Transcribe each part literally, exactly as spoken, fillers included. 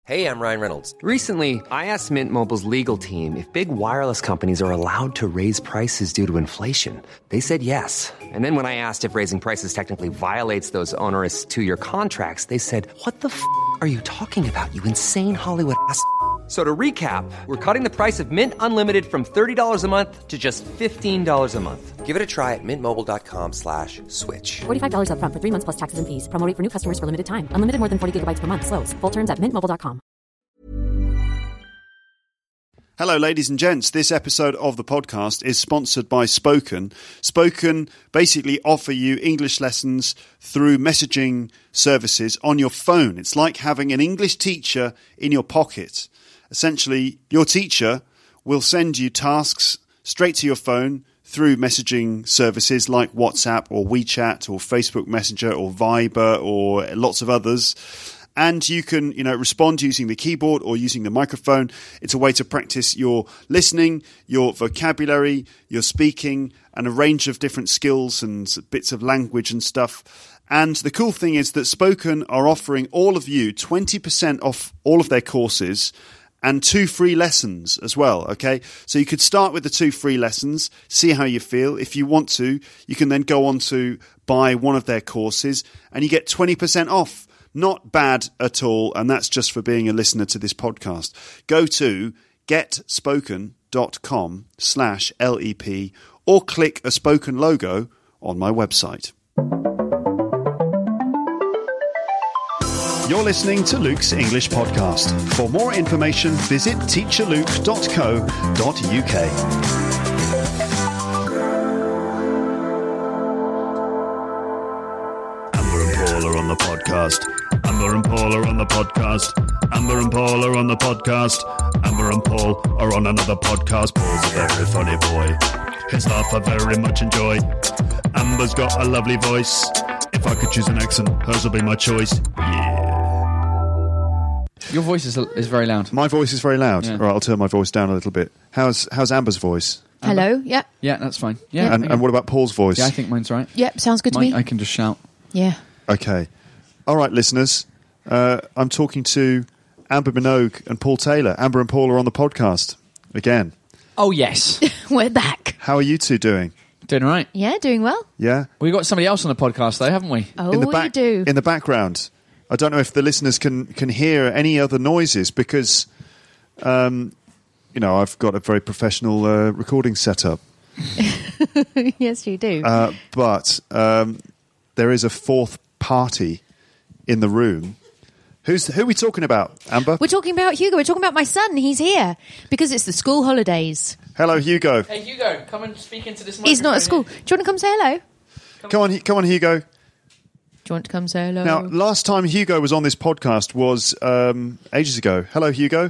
Hey, I'm Ryan Reynolds. Recently, I asked Mint Mobile's legal team if big wireless companies are allowed to raise prices due to inflation. They said yes. And then when I asked if raising prices technically violates those onerous two-year contracts, they said, what the f*** are you talking about, you insane Hollywood ass f- So to recap, we're cutting the price of Mint Unlimited from thirty dollars a month to just fifteen dollars a month. Give it a try at mintmobile.com slash switch. forty-five dollars up front for three months plus taxes and fees. Promo rate for new customers for limited time. Unlimited more than forty gigabytes per month. Slows full terms at mint mobile dot com. Hello, ladies and gents. This episode of the podcast is sponsored by Spoken. Spoken basically offer you English lessons through messaging services on your phone. It's like having an English teacher in your pocket. Essentially, your teacher will send you tasks straight to your phone through messaging services like WhatsApp or WeChat or Facebook Messenger or Viber or lots of others. And you can, you know, respond using the keyboard or using the microphone. It's a way to practice your listening, your vocabulary, your speaking, and a range of different skills and bits of language and stuff. And the cool thing is that Spoken are offering all of you twenty percent off all of their courses and two free lessons as well, okay? So you could start with the two free lessons, see how you feel. If you want to, you can then go on to buy one of their courses and you get twenty percent off. Not bad at all, and that's just for being a listener to this podcast. Go to getspoken.com slash LEP or click a Spoken logo on my website. You're listening to Luke's English Podcast. For more information, visit teacher luke dot co dot uk. Amber and Paul are on the podcast. Amber and Paul are on the podcast. Amber and Paul are on the podcast. Amber and Paul are on another podcast. Paul's a very funny boy. His laugh I very much enjoy. Amber's got a lovely voice. If I could choose an accent, hers will be my choice. Yeah. Your voice is is very loud. My voice is very loud. Yeah. All right, I'll turn my voice down a little bit. How's how's Amber's voice? Amber? Hello, yep. Yeah, that's fine. Yeah, And, and what about Paul's voice? yeah, I think mine's right. Yep, sounds good to Mine, me. I can just shout. Yeah. Okay. All right, listeners. Uh, I'm talking to Amber Minogue and Paul Taylor. Amber and Paul are on the podcast again. Oh yes, We're back. How are you two doing? doing all right. Yeah, doing well. Yeah? We got somebody else on the podcast though, haven't we? Oh, in the we back, do. In the background. I don't know if the listeners can, can hear any other noises because, um, you know, I've got a very professional uh, recording setup. Yes, you do. Uh, but um, there is a fourth party in the room. Who's who are we talking about, Amber? We're talking about Hugo. We're talking about my son. He's here because it's the school holidays. Hello, Hugo. Hey Hugo, come and speak into this. He's not at school. Do you want to come say hello? Do Come on, come on, Hugo. you want to come say hello? Now, last time Hugo was on this podcast was um, ages ago. Hello, Hugo.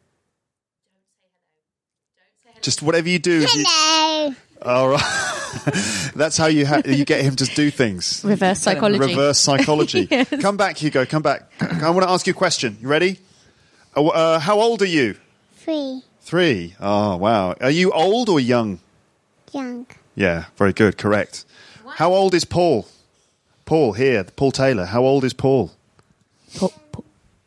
Just whatever you do. Hello. You... All right. That's how you ha- you get him to do things. Reverse psychology. Reverse psychology. Yes. Come back, Hugo. Come back. I want to ask you a question. You ready? Uh, uh, how old are you? Three. Three. Oh, wow. Are you old or young? Young. Yeah, very good. Correct. How old is Paul? Paul here, Paul Taylor. How old is Paul? Po- po-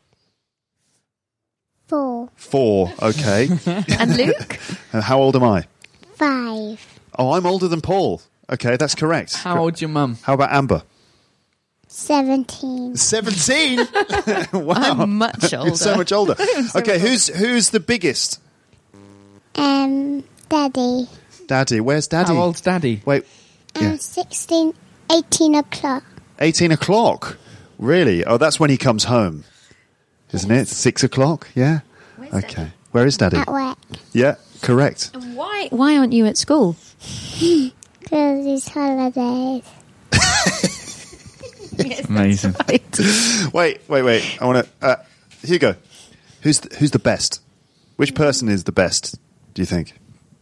Four. Four. Okay. and Luke? And how old am I? Five. Oh, I'm older than Paul. Okay, that's correct. How old's your mum? How about Amber? Seventeen. Seventeen. Wow, I'm much older. so much older. Okay, who's who's the biggest? Um, Daddy. Daddy. Where's Daddy? How old's Daddy? Wait, Um, yeah. sixteen, eighteen o'clock. eighteen o'clock. Really? Oh, that's when he comes home, isn't it? Six o'clock. Yeah. Where's Okay. Where is Daddy? At work. Yeah, correct. Why? Why aren't you at school? Because it's holidays. Amazing. Wait, wait, wait. I want to. Uh, Hugo, who's the, who's the best? Which person is the best? Do you think?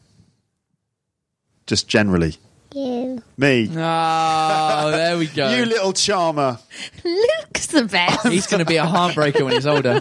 Just generally. You. Me. Oh, there we go. You little charmer. Luke's the best. He's going to be a heartbreaker when he's older.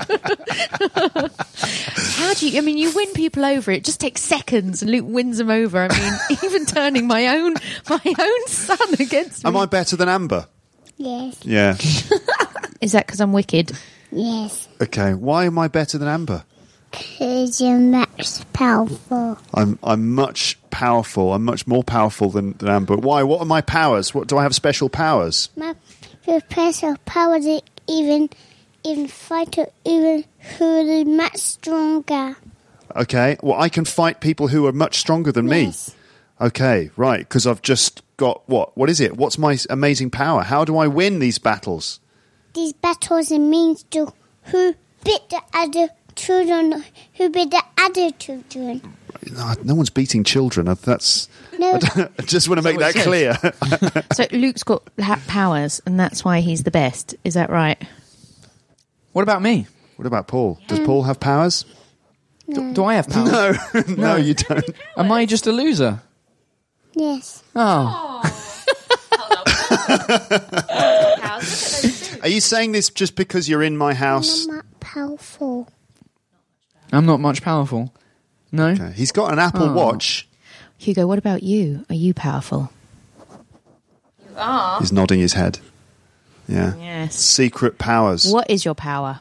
How do you? I mean, you win people over. It just takes seconds, and Luke wins them over. I mean, even turning my own my own son against me. Am I better than Amber? Yes. Yeah. Is that because I'm wicked? Yes. Okay, why am I better than Amber? Because you're much powerful. I'm I'm much powerful. I'm much more powerful than, than Amber. Why? What are my powers? What do I have special powers? My your special power to even even fight or even who is much stronger. Okay, well, I can fight people who are much stronger than Yes. me. Okay, right, because I've just got what? What is it? What's my amazing power? How do I win these battles? These battles it means to who beat the other children, who beat the other children. No, no one's beating children. That's. No. I just want to make what that it clear. So Luke's got ha- powers, and that's why he's the best. Is that right? What about me? What about Paul? Does Paul have powers? Do, do I have power? No, no, you don't. Am I just a loser? Yes. Oh. Are you saying this just because you're in my house? I'm not powerful. I'm not much powerful. No? Okay. He's got an Apple Oh. Watch. Hugo, what about you? Are you powerful? He's nodding his head. Yeah. Yes. Secret powers. What is your power?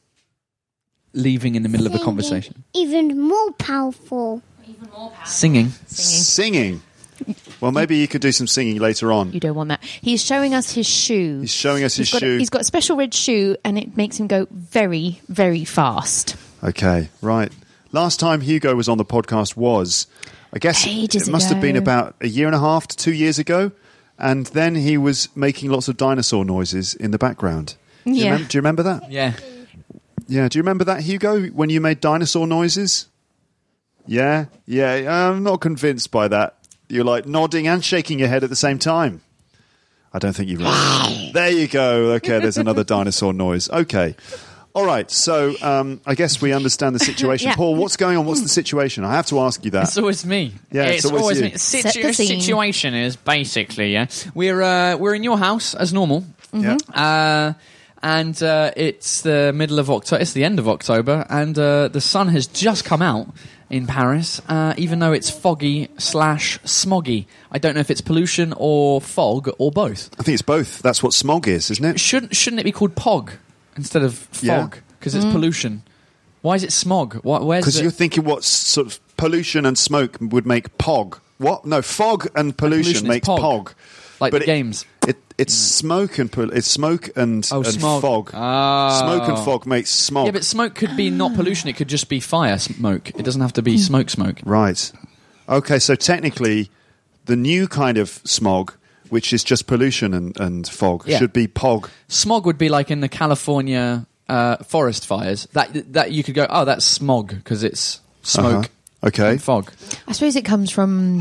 Leaving in the middle of a Singing. conversation. Even more powerful. Singing. Singing. Well, maybe you could do some singing later on. You don't want that. He's showing us his shoe. He's showing us his He's got, shoe. he's got a special red shoe, and it makes him go very, very fast. Okay, right. Last time Hugo was on the podcast was, I guess, Ages it must have been ago. about a year and a half to two years ago. And then he was making lots of dinosaur noises in the background. Do you, Yeah. remem- do you remember that? Yeah. Yeah, do you remember that, Hugo, when you made dinosaur noises? Yeah, yeah, I'm not convinced by that. You're like nodding and shaking your head at the same time. I don't think you're right. There you go. Okay, there's another dinosaur noise. Okay. All right, so um, I guess we understand the situation. Yeah. Paul, what's going on? What's the situation? I have to ask you that. It's always me. Yeah, it's always you. me. Set the scene. Situation is basically, yeah, we're uh, we're in your house as normal, Yeah. uh, and uh, it's the middle of October. It's the end of October, and uh, the sun has just come out in Paris. Uh, even though it's foggy slash smoggy, I don't know if it's pollution or fog or both. I think it's both. That's what smog is, isn't it? Shouldn't shouldn't it be called pog instead of Yeah. fog? Because it's pollution. Why is it smog? Why, where's Because the- you're thinking what sort of pollution and smoke would make pog. What? No, fog and pollution, pollution is makes pog. pog. like but the it- games? It, it's smoke and pol- it's smoke and, Oh, and smog. fog. Oh. Smoke and fog makes smog. Yeah, but smoke could be not pollution. It could just be fire smoke. It doesn't have to be smoke smoke. Right. Okay, so technically, the new kind of smog, which is just pollution and, and fog, Yeah. should be pog. Smog would be like in the California uh, forest fires. That that you could go, oh, that's smog because it's smoke Uh-huh. Okay. and fog. I suppose it comes from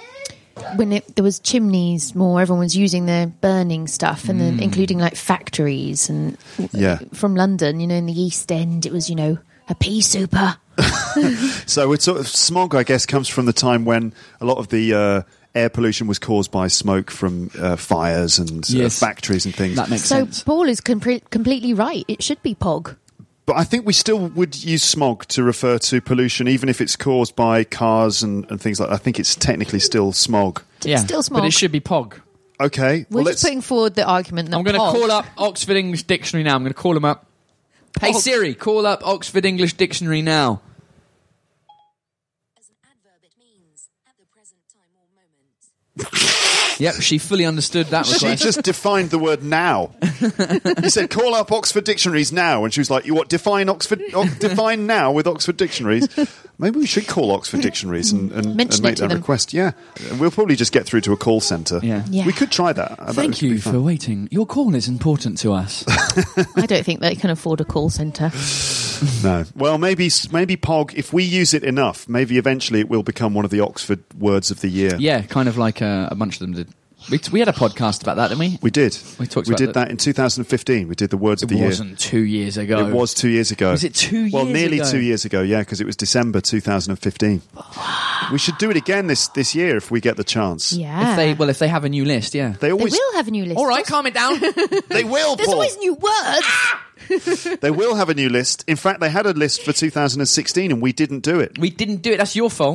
when it, there was chimneys more. Everyone was using their burning stuff, and then including like factories and Yeah. from London. You know, in the East End, it was you know a pea super. So it's sort of smog, I guess, comes from the time when a lot of the uh, air pollution was caused by smoke from uh, fires and uh, Yes. factories and things. That makes So sense. Paul is compre- completely right. It should be pog. But I think we still would use smog to refer to pollution, even if it's caused by cars and, and things like that. I think it's technically still smog. Yeah, still but smog. it should be pog. Okay. We're well, just let's. putting forward the argument that I'm going to pog- call up Oxford English Dictionary now. I'm going to call them up. Hey Pog. Siri, call up Oxford English Dictionary now. As an adverb, it means at the present time or moment. Yep, she fully understood that She request. just defined the word now. You said, call up Oxford Dictionaries now. And she was like, you what, define Oxford, o- define now with Oxford Dictionaries? Maybe we should call Oxford Dictionaries and, and, Mention and make it to that them. request. Yeah. And we'll probably just get through to a call centre. Yeah. Yeah. We could try that. That Thank would you be fun. for waiting. Your call is important to us. I don't think they can afford a call centre. No. Well, maybe maybe Pog, if we use it enough, maybe eventually it will become one of the Oxford words of the year. Yeah, kind of like uh, a bunch of them did. We, we had a podcast about that, didn't we? We did. We talked We about did that. that in two thousand fifteen. We did the words of the It year. wasn't two years ago. It was two years ago. Was it two Well, years nearly ago? two years ago, yeah, because it was December two thousand fifteen. We should do it again this, this year if we get the chance. Yeah. If they well, if they have a new list, yeah. They They always will have a new list. All right, calm it down. they will, There's Paul. always new words. They will have a new list. In fact, they had a list for two thousand sixteen and we didn't do it. We didn't do it. That's your fault.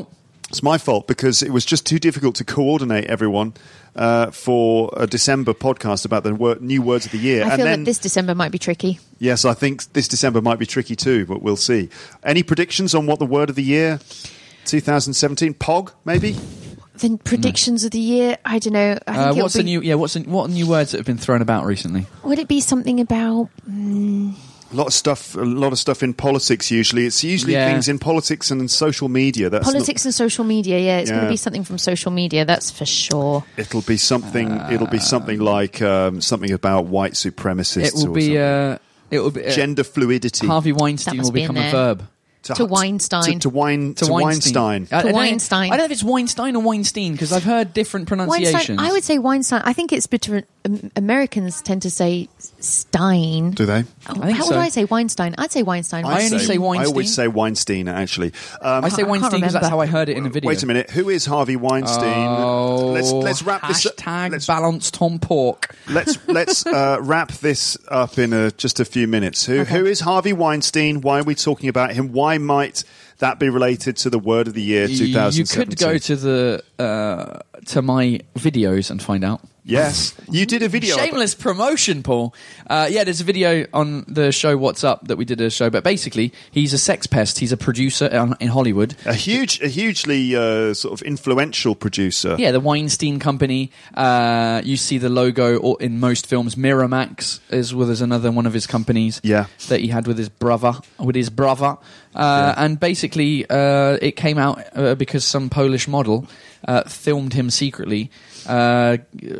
It's my fault because it was just too difficult to coordinate everyone uh, for a December podcast about the wor- new words of the year. I and feel then, that this December might be tricky. Yes, I think this December might be tricky too, but we'll see. Any predictions on what the word of the year twenty seventeen? Pog, maybe? Then predictions of the year, I don't know. I think Uh, it'll what's be, the new? Yeah, what's the, what new words that have been thrown about recently? Would it be something about... Mm, A lot of stuff. A lot of stuff in politics. Usually, it's usually Yeah. things in politics and in social media. That's politics and social media, yeah. It's going Yeah. to be something from social media, that's for sure. Not, it'll be something. it'll be something like um, something about white supremacists. It will or be. something. Uh, it will be. Uh, Gender fluidity. Harvey Weinstein That must will be in become a there. verb. To Weinstein. To, to, wine, to, Weinstein. I, I don't know- Weinstein. I don't know if it's Weinstein or Weinstein because I've heard different pronunciations. Weinstein, I would say Weinstein. I think it's between um, Americans tend to say Stein. Do they? Oh, I think how so. would I say Weinstein? I'd say Weinstein. I only say I Weinstein. always say Weinstein, actually. Um, I say I can't Weinstein because that's remember. how I heard it in a video. Wait a minute. Who is Harvey Weinstein? Oh, let's let's wrap this. up. Hashtag Let's, balance Tom Pork. let's let's uh, wrap this up in a, just a few minutes. Who who is Harvey Weinstein? Why are we talking about him? Why might that be related to the word of the year twenty seventeen? You could go to the uh, to my videos and find out. Yes, you did a video. Shameless promotion, Paul. Uh, yeah, there's a video on the show What's Up that we did a show, but basically he's a sex pest. He's a producer in, in Hollywood. A huge, a hugely uh, sort of influential producer. Yeah, the Weinstein Company. Uh, you see the logo or in most films. Miramax is well, there's another one of his companies. Yeah. that he had with his brother. With his brother, uh, Yeah. and basically uh, it came out uh, because some Polish model uh, filmed him secretly uh,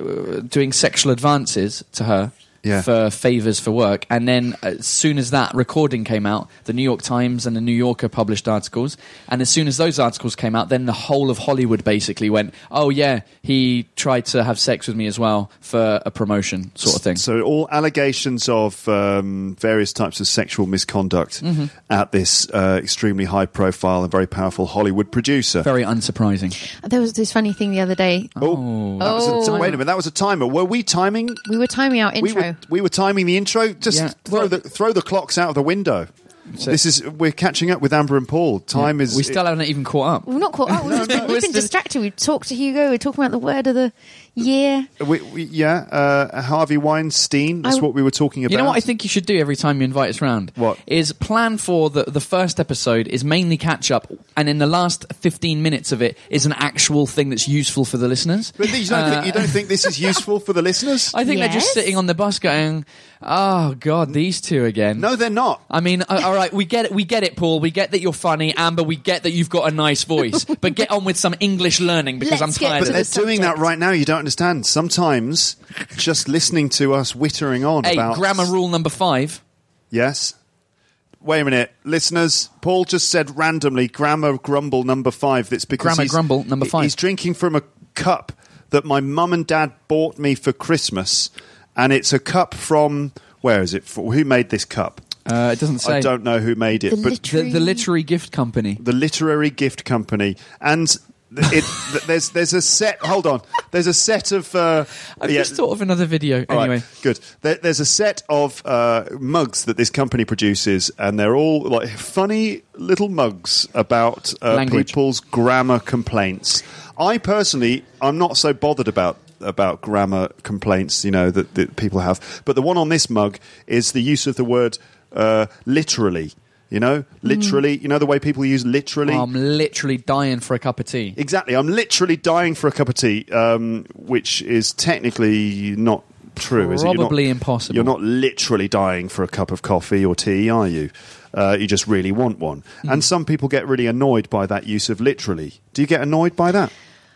doing sexual advances to her. Yeah. For favors for work, and then as soon as that recording came out, the New York Times and the New Yorker published articles, and as soon as those articles came out, then the whole of Hollywood basically went, oh yeah, he tried to have sex with me as well for a promotion sort of thing. So all allegations of um, various types of sexual misconduct Mm-hmm. at this uh, extremely high-profile and very powerful Hollywood producer. Very unsurprising. There was this funny thing the other day. Oh, that was a, Oh. wait a minute, that was a timer. Were we timing? We were timing our We intro. were, we were timing the intro. Just Yeah. throw Well- the throw the clocks out of the window. So- this is we're catching up with Amber and Paul. Time is we still haven't even caught up. We've not caught up. We've, just been, we've been distracted. We've talked to Hugo. We're talking about the word of the year. We, we, yeah, uh, Harvey Weinstein. That's I- what we were talking about. You know what I think you should do every time you invite us round? What? Is plan for the, the first episode is mainly catch up, and in the last fifteen minutes of it is an actual thing that's useful for the listeners. But you don't, think, you don't think this is useful for the listeners? I think they're just Yes. sitting on the bus going, oh, God, these two again. No, they're not. I mean, uh, all right, we get it, we get it, Paul. We get that you're funny, Amber. We get that you've got a nice voice, but get on with some English learning because Let's I'm get tired But of to they're it. the doing that subject. right now. You don't understand. Sometimes just listening to us wittering on Hey, about grammar rule number five. Yes. Wait a minute, listeners. Paul just said randomly grammar grumble number five. That's because Grammar he's, grumble number five. He's drinking from a cup that my mum and dad bought me for Christmas, and it's a cup from where is it? For, who made this cup? Uh, it doesn't say. I don't know who made it, The but The, the literary gift company. the literary gift company and. It, th- there's there's a set. Hold on. There's a set of. Uh, I've yeah, just thought of another video. all right, Anyway, good. There, there's a set of uh, mugs that this company produces, and they're all like funny little mugs about uh, Language. people's grammar complaints. I personally, I'm not so bothered about about grammar complaints, you know, that, that people have. But the one on this mug is the use of the word uh, literally. You know, literally. You know the way people use literally. I'm literally dying for a cup of tea. Exactly. I'm literally dying for a cup of tea, um, which is technically not true, is it? You're not- Probably impossible. You're not literally dying for a cup of coffee or tea, are you? Uh, you just really want one. Mm. And some people get really annoyed by that use of literally. Do you get annoyed by that?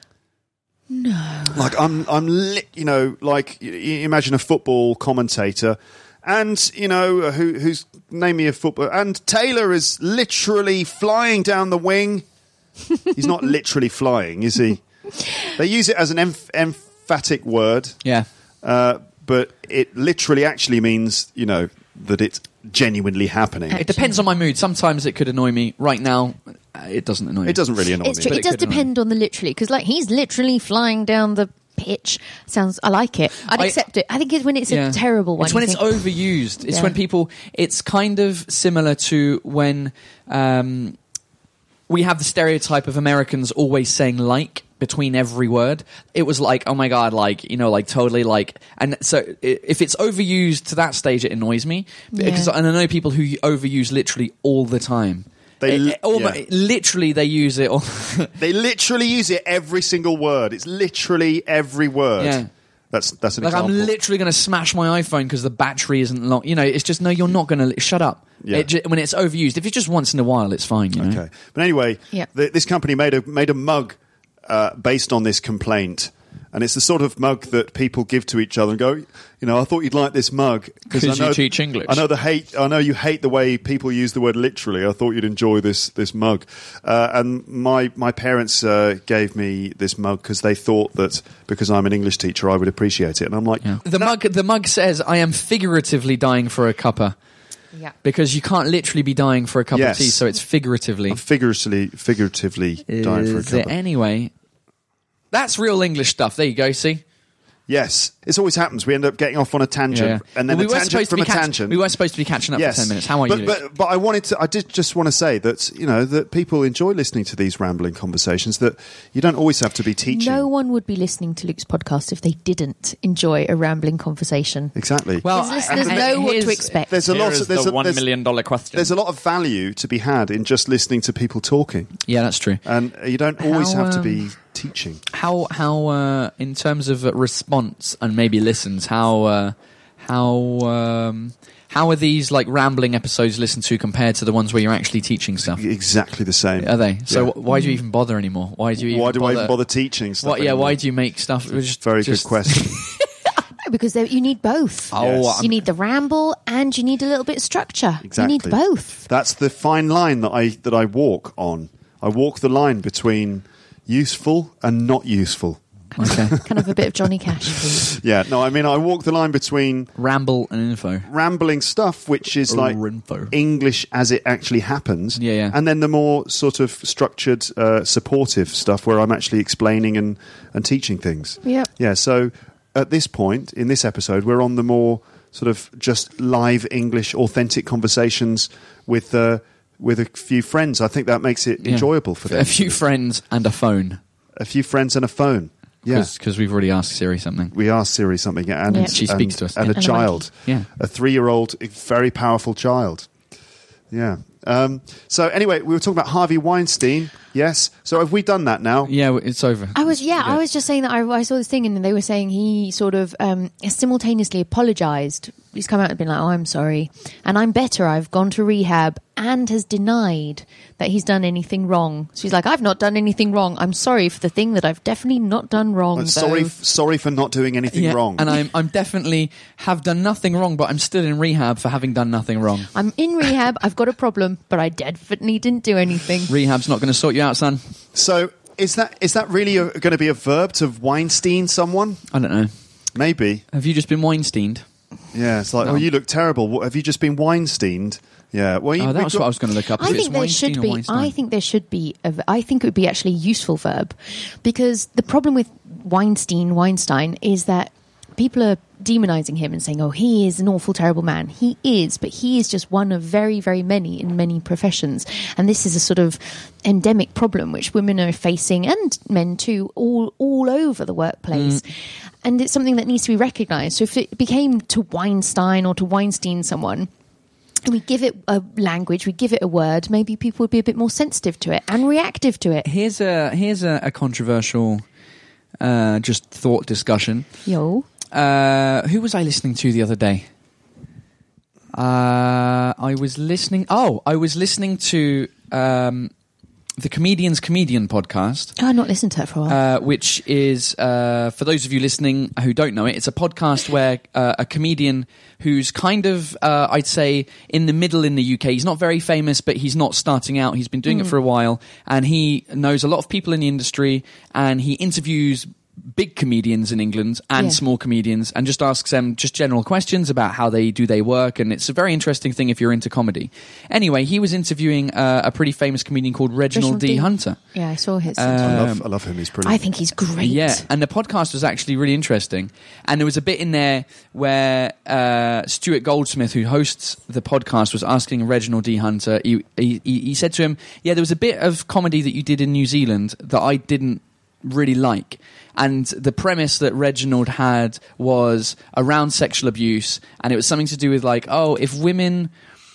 No. Like, I'm, I'm li- you know, like, y- y- imagine a football commentator and, you know, who, who's, name me a football, and Taylor is literally flying down the wing. He's not literally flying, is he? They use it as an emph- emphatic word. Yeah. Uh, but it literally actually means, you know, that it's genuinely happening. It depends on my mood. Sometimes it could annoy me. Right now, uh, it doesn't annoy me. It doesn't really annoy It's me. true. But It it does could annoy depend on the literally, because like he's literally flying down the pitch. Sounds. I like it. I'd I- accept it. I think it's when it's Yeah. a terrible one. It's when you it's think, overused. It's Yeah. when people. It's kind of similar to when. Um, we have the stereotype of Americans always saying like between every word. It was like, oh my god, like, you know, like totally like, and so i- if it's overused to that stage, it annoys me because Yeah. and I know people who overuse literally all the time. They It- li- it almo- yeah. literally they use it all. They literally use it every single word. It's literally every word. Yeah. That's that's an Like example. I'm literally going to smash my iPhone because the battery isn't long. You know, it's just no. You're not going to shut up. Yeah. It, ju- when it's overused, if it's just once in a while, it's fine. You know? Okay, but anyway, Yeah. th- this company made a made a mug uh, based on this complaint, and it's the sort of mug that people give to each other and go, you know, I thought you'd like this mug 'Cause I you know- teach English. I know the hate. I know you hate the way people use the word literally. I thought you'd enjoy this this mug, uh, and my my parents uh, gave me this mug because they thought that because I'm an English teacher, I would appreciate it, and I'm like, The mug, the mug says, "I am figuratively dying for a cuppa," Yeah. because you can't literally be dying for a cup Yes. of tea, so it's figuratively. I'm figuratively figuratively dying for a Is cup. it anyway? That's real English stuff. There you go. See. Yes, this always happens. We end up getting off on a tangent, Yeah. and then Well, a we were tangent supposed to from be a catch- tangent. We were supposed to be catching up yes. for ten minutes. How are but, you? But, but I wanted to. I did just want to say that you know that people enjoy listening to these rambling conversations. That you don't always have to be teaching. No one would be listening to Luke's podcast if they didn't enjoy a rambling conversation. Exactly. well, His listeners I- I- know what to here's- expect. there's a Here lot. is Of, there's the a, one there's, million dollar question. there's a lot of value to be had in just listening to people talking, Yeah, that's true. and you don't always How, have to um, be teaching. How how uh, in terms of uh, response and maybe listens, how uh, how um, how are these like rambling episodes listened to compared to the ones where you're actually teaching stuff? Exactly the same. Are they? So Yeah. wh- why do you even bother anymore? Why do you? Even Why do bother? I even bother teaching stuff? What, yeah, anymore? why do you make stuff? Just, Very just- good question. Because they- you need both. Oh, Yes. I'm- You need the ramble and you need a little bit of structure. Exactly. You need both. That's the fine line that I that I walk on. I walk the line between useful and not useful. okay. Kind of a bit of Johnny Cash, please. Yeah, no, I mean I walk the line between Ramble and info. rambling stuff, which is like Rinfo. English as it actually happens, Yeah, yeah. and then the more sort of structured, uh, supportive stuff where I'm actually explaining and, and teaching things. Yep. Yeah, so at this point in this episode, we're on the more sort of just live English, authentic conversations with uh, with a few friends. I think that makes it Yeah. enjoyable for them. A few friends and a phone. a few friends and a phone. Yeah. Because we've already asked Siri something. We asked Siri something, and Yeah. She and- speaks to us, and yeah. a And a child, Yeah. a three-year-old, very powerful child. Yeah. Um, so anyway, we were talking about Harvey Weinstein. Yes. So have we done that now? Yeah, it's over. I was, yeah, Yeah. I was just saying that I, I saw this thing and they were saying he sort of um, simultaneously apologised. He's come out and been like, oh, I'm sorry. And I'm better. I've gone to rehab and has denied that he's done anything wrong. So he's like, I've not done anything wrong. I'm sorry for the thing that I've definitely not done wrong. I'm though." sorry, f- sorry for not doing anything Yeah, wrong. and I'm I'm definitely have done nothing wrong, but I'm still in rehab for having done nothing wrong. I'm in rehab. I've got a problem, but I definitely didn't do anything. Rehab's not going to sort you out, son. So is that is that really going to be a verb to Weinstein someone? I don't know. Maybe. Have you just been Weinsteined? Yeah. It's like, No. oh, you look terrible. What, have you just been Weinsteined? Yeah. Well, you, Oh, that we've was got- what I was going to look up. If I it's think there Weinstein should or be. Weinstein. I think there should be. A, I think it would be actually a useful verb, because the problem with Weinstein, Weinstein, is that people are demonizing him and saying, "Oh, he is an awful, terrible man." He is, but he is just one of very, very many in many professions, and this is a sort of endemic problem which women are facing, and men too, all all over the workplace. And it's something that needs to be recognised. So if it became to Weinstein or to Weinstein someone, and we give it a language, we give it a word, maybe people would be a bit more sensitive to it and reactive to it. Here's a here's a, a controversial, uh, just thought discussion. Yo. Uh, who was I listening to the other day? Uh, I was listening. Oh, I was listening to um, the Comedian's Comedian podcast. Oh, I've not listened to that for a while. Uh, which is, uh, for those of you listening who don't know it, it's a podcast where uh, a comedian who's kind of, uh, I'd say, in the middle in the U K. He's not very famous, but he's not starting out. He's been doing it for a while, and he knows a lot of people in the industry, and he interviews big comedians in England and Yeah. small comedians, and just asks them just general questions about how they do they work, and it's a very interesting thing if you're into comedy. Anyway, he was interviewing uh, a pretty famous comedian called Reginald, Reginald D. D. Hunter. Yeah, I saw his. I, Um, love, I love him. He's brilliant. I think he's great. Yeah, and the podcast was actually really interesting. And there was a bit in there where uh, Stuart Goldsmith, who hosts the podcast, was asking Reginald D. Hunter. He, he, he said to him, "Yeah, there was a bit of comedy that you did in New Zealand that I didn't really like." And the premise that Reginald had was around sexual abuse, and it was something to do with like, oh, if women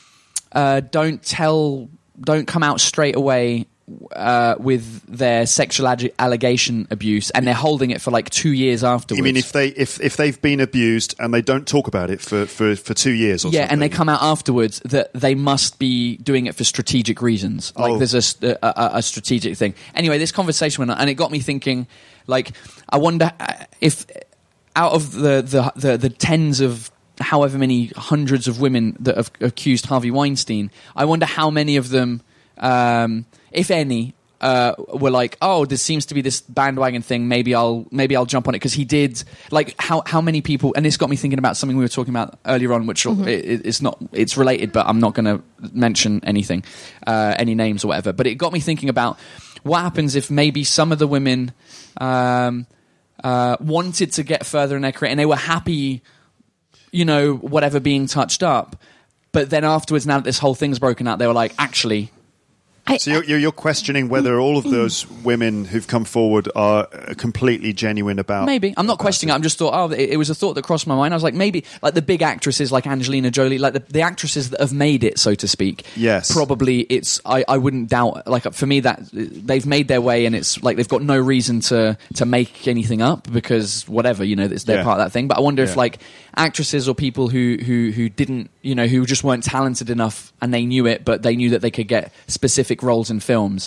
uh, don't tell, don't come out straight away uh, with their sexual ag- allegation abuse, and they're holding it for like two years afterwards. You mean if they if if they've been abused and they don't talk about it for for, for two years or yeah, something? and they come out afterwards, that they must be doing it for strategic reasons. Like Oh. there's a, st- a, a, a strategic thing. Anyway, this conversation went on, and it got me thinking. Like, I wonder uh, if out of the, the the the tens of however many hundreds of women that have accused Harvey Weinstein, I wonder how many of them, um, if any, uh, were like, oh, there seems to be this bandwagon thing. Maybe I'll maybe I'll jump on it because he did. Like, how how many people? And this got me thinking about something we were talking about earlier on, which Mm-hmm. it, it's not it's related, but I'm not going to mention anything, uh, any names or whatever. But it got me thinking about what happens if maybe some of the women um, uh, wanted to get further in their career and they were happy, you know, whatever being touched up. But then afterwards, now that this whole thing's broken out, they were like, actually, I, So you're, you're you're questioning whether all of those women who've come forward are uh, completely genuine about. maybe. I'm not about questioning it. I'm just thought, oh, it, it was a thought that crossed my mind. I was like, maybe, like the big actresses like Angelina Jolie, like the, the actresses that have made it, so to speak. Yes. Probably it's, I, I wouldn't doubt, like for me, that they've made their way and it's like they've got no reason to, to make anything up because whatever, you know, it's their Yeah. part of that thing. But I wonder if Yeah. like actresses or people who, who, who didn't, you know, who just weren't talented enough and they knew it, but they knew that they could get specific roles in films.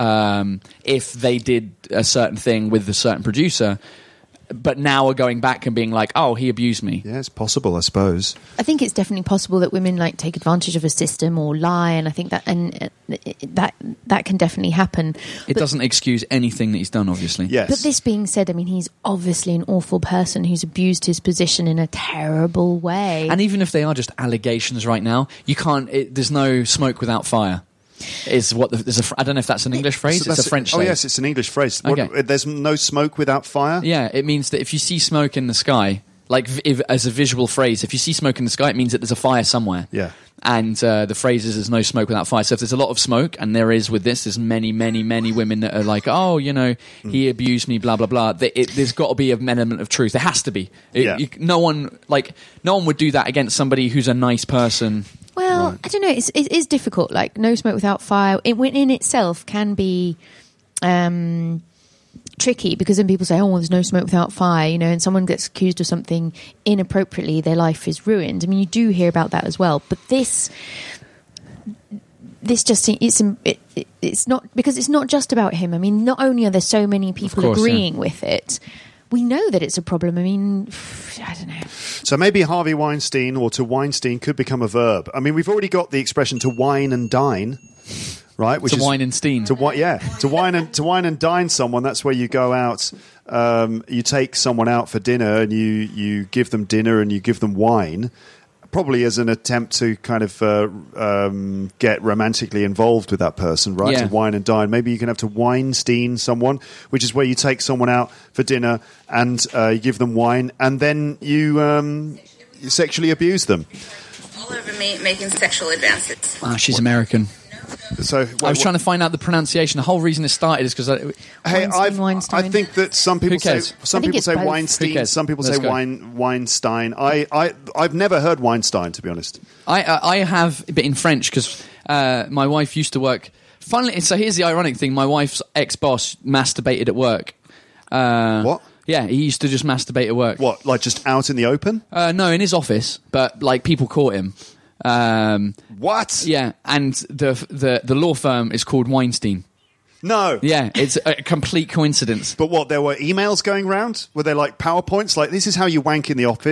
Um, if they did a certain thing with a certain producer, but now are going back and being like, oh, he abused me. Yeah, it's possible, I suppose. I think it's definitely possible that women like take advantage of a system or lie, and I think that and uh, that that can definitely happen. It But- doesn't excuse anything that he's done, obviously. Yes. But this being said, I mean, he's obviously an awful person who's abused his position in a terrible way. And even if they are just allegations right now, you can't. It, there's no smoke without fire. Is what the, there's a. fr- I don't know if that's an English phrase. So it's a that's- French. Oh saying. yes, it's an English phrase. What- Okay. there's no smoke without fire. Yeah, it means that if you see smoke in the sky, like v- if, as a visual phrase, if you see smoke in the sky, it means that there's a fire somewhere. Yeah. And uh, the phrase is, there's no smoke without fire. So if there's a lot of smoke, and there is with this, there's many, many, many women that are like, oh, you know, he abused me, blah, blah, blah. Th- it, there's got to be an element of truth. There has to be. It- Yeah. you, no one, like, no one would do that against somebody who's a nice person. Well, I don't know. It's, it is difficult. Like, no smoke without fire, it, in itself can be um, tricky because then people say, oh, well, there's no smoke without fire, you know, and someone gets accused of something inappropriately, their life is ruined. I mean, you do hear about that as well. But this, this just it's it, it, it's not because it's not just about him. I mean, not only are there so many people course, agreeing with it. We know that it's a problem. I mean, I don't know. So maybe Harvey Weinstein or to Weinstein could become a verb. I mean, we've already got the expression to wine and dine, right? Which To is wine and steam. To wi- yeah, to wine and to wine and dine someone. That's where you go out. Um, you take someone out for dinner and you you give them dinner and you give them wine. Probably as an attempt to kind of uh, um, get romantically involved with that person, right? Yeah. To wine and dine. Maybe you can have to Weinstein someone, which is where you take someone out for dinner and uh, you give them wine, and then you, um, you sexually abuse them. All over me making sexual advances. Ah, she's American. So I was trying to find out the pronunciation. The whole reason it started is because I, Hey, Weinstein, I've, Weinstein. I think that some people Who say cares? some I think people it's say both. Who Weinstein, cares? some people Let's say go. Wein, Weinstein. I, I I've never heard Weinstein, to be honest. I, uh, I have, but in French, because uh, my wife used to work. Finally, so here's the ironic thing: my wife's ex-boss masturbated at work. Uh, What? Yeah, he used to just masturbate at work. What, like just out in the open? Uh, no, in his office, but like people caught him. Um, What? yeah, and the the the law firm is called Weinstein. No. Yeah, it's a complete coincidence. But what? There were emails going round. Were there like PowerPoints? Like this is how you wank in the office.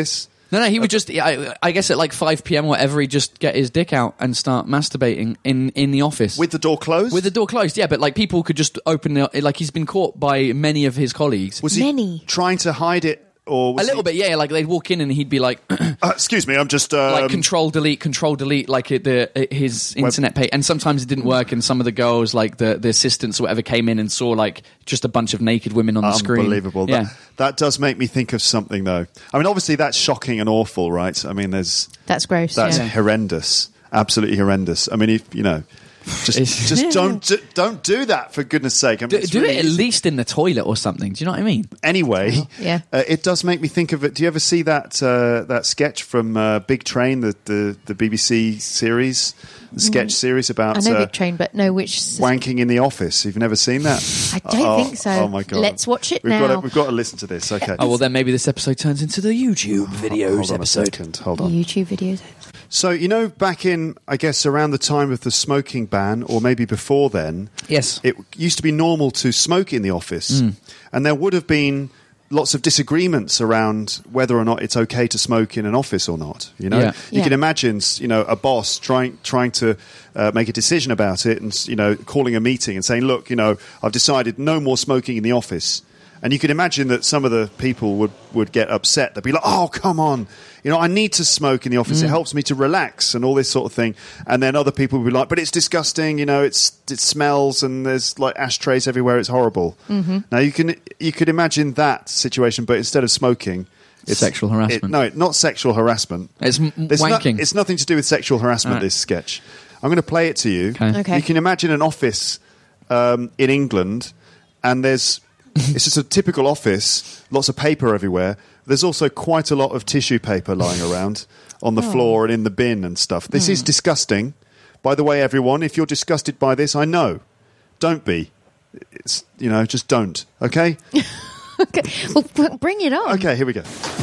No, no, he would just, I, I guess at like five p.m. or whatever, he'd just get his dick out and start masturbating in, in the office. With the door closed? With the door closed, yeah, but like people could just open it, like he's been caught by many of his colleagues. Was he Many. trying to hide it? Or was A little he- bit, yeah, like they'd walk in and he'd be like, Uh, excuse me, I'm just... Um, like control delete, control delete, like it, the it, his internet page, and sometimes it didn't work. And some of the girls, like the, the assistants or whatever, came in and saw like just a bunch of naked women on the screen. Unbelievable. Yeah, That, that does make me think of something, though. I mean, obviously, that's shocking and awful, right? I mean, there's That's gross. that's yeah. horrendous, absolutely horrendous. I mean, if you know, just It's- just don't do, don't do that for goodness sake. I mean, do, it's do really it at easy. least in the toilet or something. Do you know what I mean? Anyway, Yeah. uh, it does make me think of it. Do you ever see that uh, that sketch from uh, Big Train, the, the the B B C series, the sketch series about I know uh, Big Train, but no, which... wanking in the office? You've never seen that? I don't Oh, think so. Oh my god! Let's watch it we've now. Got to, we've got to listen to this. Okay. Oh well, then maybe this episode turns into the YouTube videos Hold on episode. a second. Hold on. YouTube videos. So, you know, back in, I guess, around the time of the smoking ban, or maybe before then, Yes. it used to be normal to smoke in the office. Mm. And there would have been lots of disagreements around whether or not it's okay to smoke in an office or not. You know, Yeah. you Yeah. can imagine, you know, a boss trying trying to uh, make a decision about it, and you know, calling a meeting and saying, "Look, you know, I've decided no more smoking in the office." And you can imagine that some of the people would, would get upset. They'd be like, "Oh, come on. You know, I need to smoke in the office. It helps me to relax," and all this sort of thing. And then other people would be like, "But it's disgusting. You know, it's it smells and there's like ashtrays everywhere. It's horrible." Mm-hmm. Now you can you could imagine that situation, but instead of smoking, it's Sexual harassment. It, no, not sexual harassment. It's m- There's no- wanking. it's nothing to do with sexual harassment. Right. This sketch. I'm going to play it to you. Okay. Okay. You can imagine an office um, in England, and there's it's just a typical office, lots of paper everywhere. There's also quite a lot of tissue paper lying around on the floor and in the bin and stuff. This is disgusting. By the way, everyone, if you're disgusted by this, I know. Don't be. It's, you know, just don't. Okay? Okay, well, b- bring it on. Okay, here we go.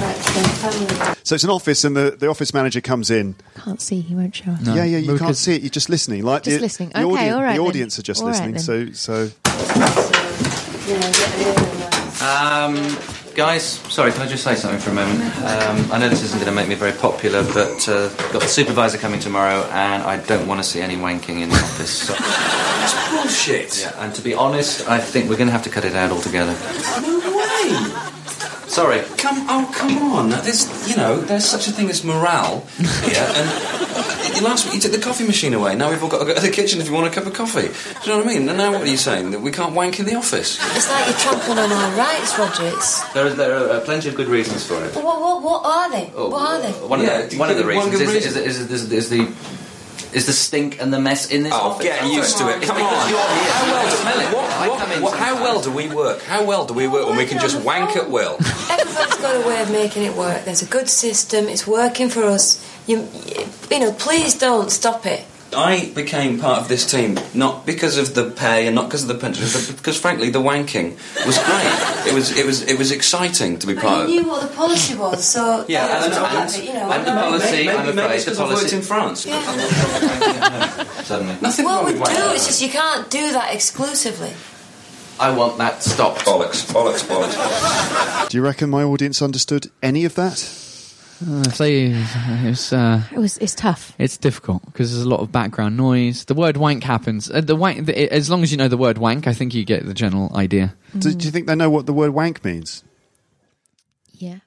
So it's an office, and the, the office manager comes in. Can't see, he won't show us. No. Yeah, yeah, you Well, can't because- see it. You're just listening. Like Just the, listening. The, Okay, audience, all right the then. audience are just All right listening. so, so Um, guys, sorry, can I just say something for a moment? Um, I know this isn't going to make me very popular, but uh, I've got the supervisor coming tomorrow, and I don't want to see any wanking in the office. So. That's bullshit. Yeah, and to be honest, I think we're going to have to cut it out altogether. No way. Sorry. Come, oh, come on. There's, you know, there's such a thing as morale here. And last week you took the coffee machine away. Now we've all got to go to the kitchen if you want a cup of coffee. Do you know what I mean? And now what are you saying? That we can't wank in the office? It's like you're trampling on our rights, Roger. It's... There are, there are uh, plenty of good reasons for it. What, what, what are they? Oh, what are they? One Yeah, of the, one of the one reasons good is, reason. is, is, is, is the is the stink and the mess in this Oh, office. get used to it. Come on. Because you're here. How well do, Smell it. what, I what, come in what, how sometimes. well do we work? How well do we work when we can just wank at will? Everybody's got a way of making it work. There's a good system. It's working for us. You, you know, please don't stop it. I became part of this team not because of the pay and not because of the pension, but because frankly the wanking was great. It was it was it was exciting to be part But of. you knew what the policy was, so Yeah, that's and- part and- of it, you know. and the policy, Maybe, I'm maybe afraid, it's the because I've worked policy- in France. Suddenly. Nothing Well, wrong we with do. wanking. It's just you can't do that exclusively. I want that stopped. Bollocks, bollocks, bollocks. do you reckon my audience understood any of that? Uh, say it's uh, It was, it's tough. it's difficult because there's a lot of background noise. The word wank happens. Uh, the wank, the, as long as you know the word wank, I think you get the general idea. Do, do you think they know what the word wank means? Yeah.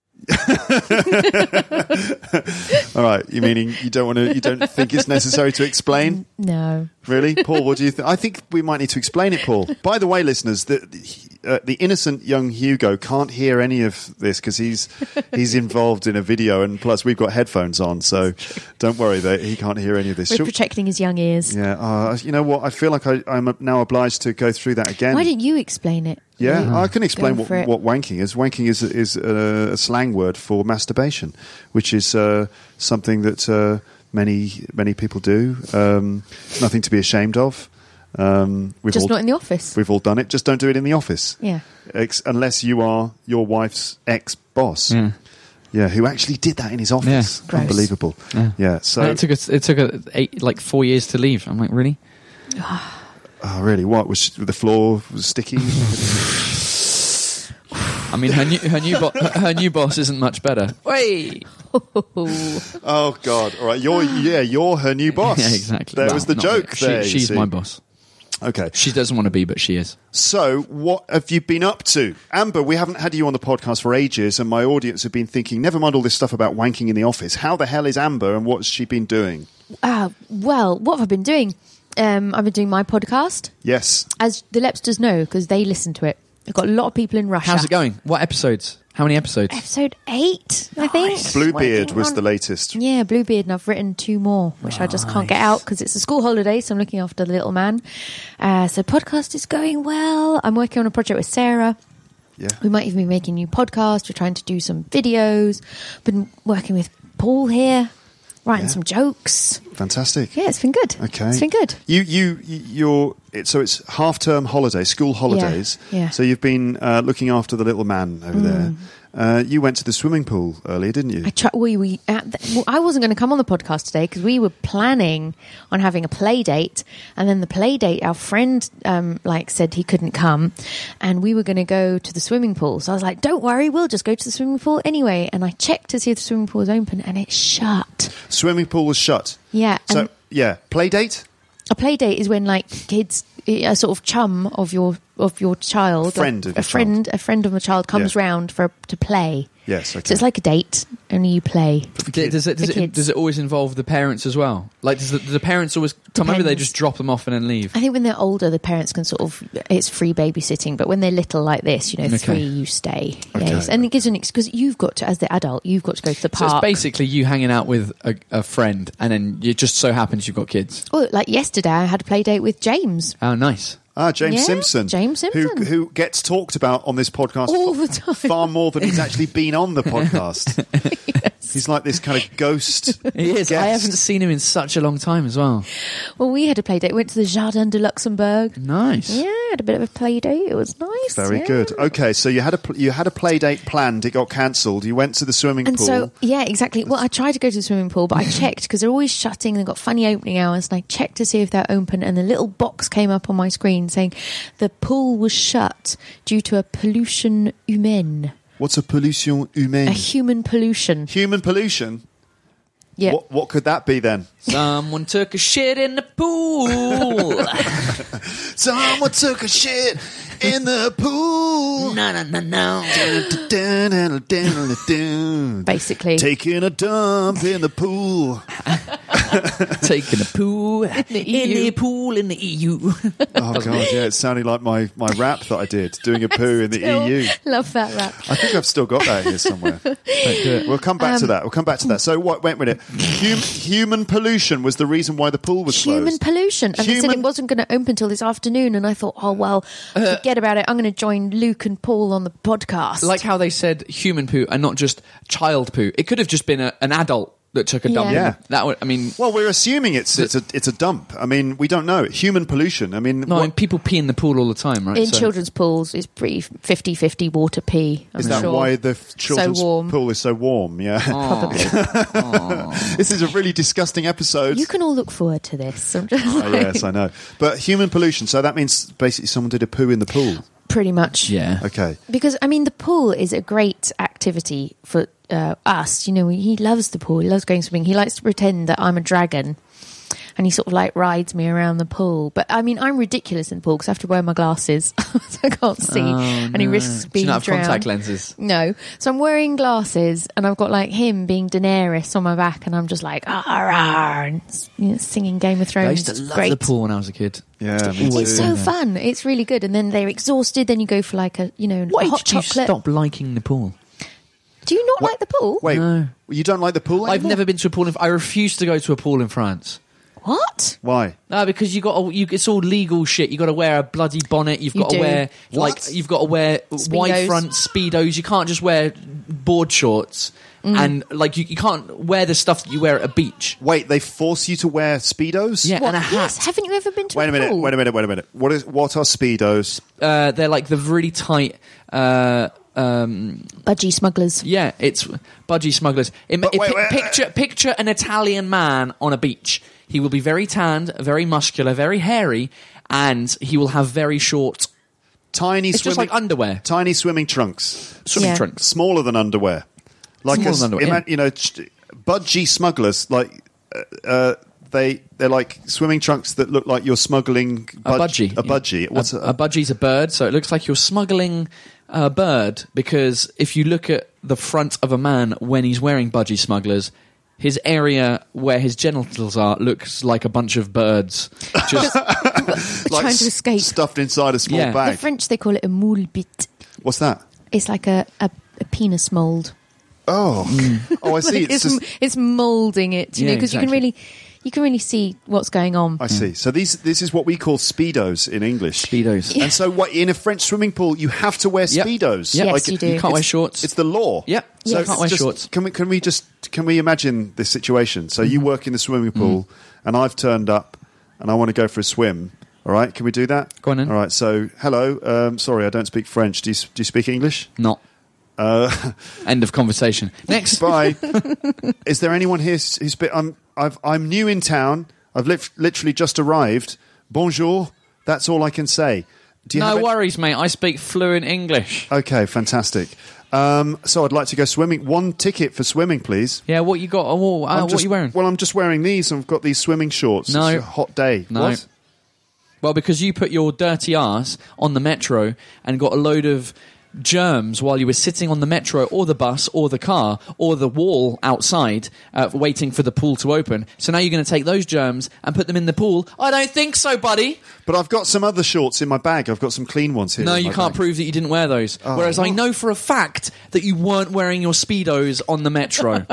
All right, you meaning you don't want to? You don't think it's necessary to explain? No. Really, Paul? What do you think? I think we might need to explain it, Paul. By the way, listeners, the uh, the innocent young Hugo can't hear any of this because he's he's involved in a video, and plus we've got headphones on, so don't worry that he can't hear any of this. We're Shall- protecting his young ears. yeah, uh, you know what? I feel like I, I'm now obliged to go through that again. Why didn't you explain it? Yeah, I can explain Go what, for it. what wanking is. Wanking is is a, a slang word for masturbation, which is uh, something that uh, many many people do. Um, nothing to be ashamed of. Um, we've Just all, not in the office. We've all done it. Just don't do it in the office. Yeah. Ex- unless you are your wife's ex-boss. Yeah. Yeah, who actually did that in his office. Yeah. Gross. Unbelievable. Yeah. Yeah. So, And it took us. It took a, eight, like four years to leave. I'm like, really? oh, really? What was the floor was sticky? I I mean, her new her new bo- her new boss isn't much better. Wait. Oh God! All right, you're yeah, you're her new boss. Yeah, exactly. There Well, was the not joke. really. There, She, you she's see. my boss. Okay. She doesn't want to be, but she is. So, what have you been up to? Amber, we haven't had you on the podcast for ages, and my audience have been thinking, never mind all this stuff about wanking in the office. How the hell is Amber, and what's she been doing? Uh, well, what have I been doing? Um, I've been doing my podcast, Yes. as the Lepsters know, because they listen to it. I've got a lot of people in Russia. How's it going? What episodes? How many episodes? Episode eight, I think. Bluebeard Working was on- the latest. Yeah, Bluebeard, and I've written two more, which I just can't get out because it's a school holiday, so I'm looking after the little man. Uh, so podcast is going well. I'm working on a project with Sarah. Yeah. We might even be making a new podcast. We're trying to do some videos. Been working with Paul here, writing Yeah. some jokes. Fantastic. Yeah, it's been good. Okay. It's been good. You, you, you're. It, so it's half-term holiday, school holidays. yeah. So you've been uh, looking after the little man over there. Uh, you went to the swimming pool earlier, didn't you? I try, we, we, at the, well, I wasn't going to come on the podcast today because we were planning on having a play date, and then the play date, our friend um, like said he couldn't come, and we were going to go to the swimming pool. So I was like, "Don't worry, we'll just go to the swimming pool anyway." And I checked to see if the swimming pool was open, and it's shut. Swimming pool was shut. Yeah, So and yeah, play date. a play date is when like kids, a sort of chum of your of your child, Friend or of a your friend, a friend of a child comes Yeah. round for to play. Yes. Okay. So it's like a date, only you play. D- Does it, does, The it, kids. does it always involve the parents as well? Like, does the, do the parents always come over? They Depends. just drop them off and then leave. I think when they're older, the parents can sort of, it's free babysitting. But when they're little like this, you know, Okay. three, you stay. Okay. Yes. And it gives an excuse, because you've got to, as the adult, you've got to go to the So it's park. basically you hanging out with a, a friend, and then it just so happens you've got kids. Oh, like yesterday, I had a play date with James. Oh, nice. Ah, James Yeah, Simpson. James Simpson. Who, who gets talked about on this podcast All fa- the time. far more than he's actually been on the podcast. He's like this kind of ghost. He is. I guest. haven't seen him in such a long time as well. Well, we had a play date. Went to the Jardin de Luxembourg. Nice. Yeah, had a bit of a play date. It was nice. Very yeah. good. Okay, so you had a pl- you had a play date planned. It got cancelled. You went to the swimming And pool. so, yeah, exactly. Well, I tried to go to the swimming pool, but I checked because they're always shutting. They've got funny opening hours, and I checked to see if they're open. And the little box came up on my screen saying the pool was shut due to a pollution humaine, What's a pollution humaine? a human pollution. Human pollution. Yeah, What what could that be then? Someone took a shit in the pool. Someone took a shit in the pool. no, no, no, no. basically. Taking a dump in the pool. Taking a poo in the E U. the pool in the E U. Oh god, yeah, it sounded like my, my rap that I did, doing a poo in the Still E U. Love that rap. I think I've still got that here somewhere. We'll come back to Um, that. We'll come back to that. So what went with it? Hum, human pollution was the reason why the pool was Human closed. pollution. And they said Human- it wasn't going to open until this afternoon. And I thought, oh, well, Uh, forget about it. I'm going to join Luke and Paul on the podcast. Like how they said human poo and not just child poo. It could have just been a, an adult that took a dump. Yeah. in the- That would, I mean, Well, we're assuming it's it's a it's a dump. I mean, we don't know. Human pollution. I mean, no, I what- mean, people pee in the pool all the time, right? in So- children's pools, it's pretty fifty-fifty water pee. I'm is that sure. why the f- children's warm. pool is so warm? Yeah. Probably. This is a really disgusting episode. You can all look forward to this. I'm just Oh, yes, I know. But human pollution. So that means basically someone did a poo in the pool. pretty much. Yeah. Okay. Because, I mean, the pool is a great activity for uh, us. You know, he loves the pool. He loves going swimming. He likes to pretend that I'm a dragon. And he sort of like rides me around the pool. But I mean, I'm ridiculous in the pool because I have to wear my glasses. So I can't see. Oh, and he no. risks Do being you not have drowned. contact lenses? No. So I'm wearing glasses and I've got like him being Daenerys on my back. And I'm just like, ah, ah, and you know, singing Game of Thrones. I used to It's love great. the pool when I was a kid. Yeah, me too. It's so fun. It's really good. And then they're exhausted. Then you go for like a, you know, Why a hot did you chocolate. stop liking the pool? Do you not What- like the pool? Wait, No. you don't like the pool? I've anymore? never been to a pool. In, I refuse to go to a pool in France. What? Why? No, because you got to, you, it's all legal shit. You got to wear a bloody bonnet. You've You got to do. wear like What? you've got to wear wide Speedos. front speedos. You can't just wear board shorts Mm. and like you, you can't wear the stuff that you wear at a beach. Wait, they force you to wear speedos? Yeah, What? and a hat. Yes. Haven't you ever been to Wait a minute. pool? Wait a minute. Wait a minute. What is? What are speedos? Uh, they're like the really tight. Uh, um, Budgie smugglers. yeah, it's budgie smugglers. It, But it- wait, pi- wait, picture picture an Italian man on a beach. He will be very tanned, very muscular, very hairy, and he will have very short tiny It's swimming, just like underwear. tiny swimming trunks, Swimming Yeah. trunks. smaller than underwear. Like Smaller a, than underwear, ima- yeah. you know, ch- budgie smugglers like uh, uh, they they're like swimming trunks that look like you're smuggling A bud- budgie. A budgie. What's a, a, a budgie's a bird, so it looks like you're smuggling a bird, because if you look at the front of a man when he's wearing budgie smugglers, his area where his genitals are looks like a bunch of birds. Just like trying to s- escape. stuffed inside a small Yeah. The bag? French, they call it a moule bit. What's that? It's like a, a, a penis mould. Oh, oh, I see. Like It's it's just. it's moulding it, you Yeah, know, because exactly. you can really you can really see what's going on. I see. So these this is what we call speedos in English. Speedos. And so, what in a French swimming pool, you have to wear Yep. speedos. Yep. Yes, you do. You can't wear it's- shorts. It's the law. Yep. So You can't wear just- shorts. Can we? Can we just? Can we imagine this situation? So you work in the swimming pool, and I've turned up, and I want to go for a swim. All right. Can we do that? Go on then. All right. So hello. Um, sorry, I don't speak French. Do you, do you speak English? Not. Uh, End of conversation. Next. Bye. Is there anyone here who's who's been? I'm I've, I'm new in town. I've lit literally just arrived. Bonjour. That's all I can say. Do you No have any- worries, mate. I speak fluent English. Okay, fantastic. Um, so I'd like to go swimming. One ticket for swimming, please. Yeah, what you got? Oh, uh, I'm what just- are you wearing? Well, I'm just wearing these. I've got these swimming shorts. No. It's a hot day. No. What? Well, because you put your dirty ass on the metro and got a load of germs while you were sitting on the metro or the bus or the car or the wall outside uh, waiting for the pool to open. So now you're going to take those germs and put them in the pool? I don't think so, buddy. But I've got some other shorts in my bag. I've got some clean ones here. No, in you my can't bag. prove that you didn't wear those. Oh. Whereas I know for a fact that you weren't wearing your Speedos on the metro.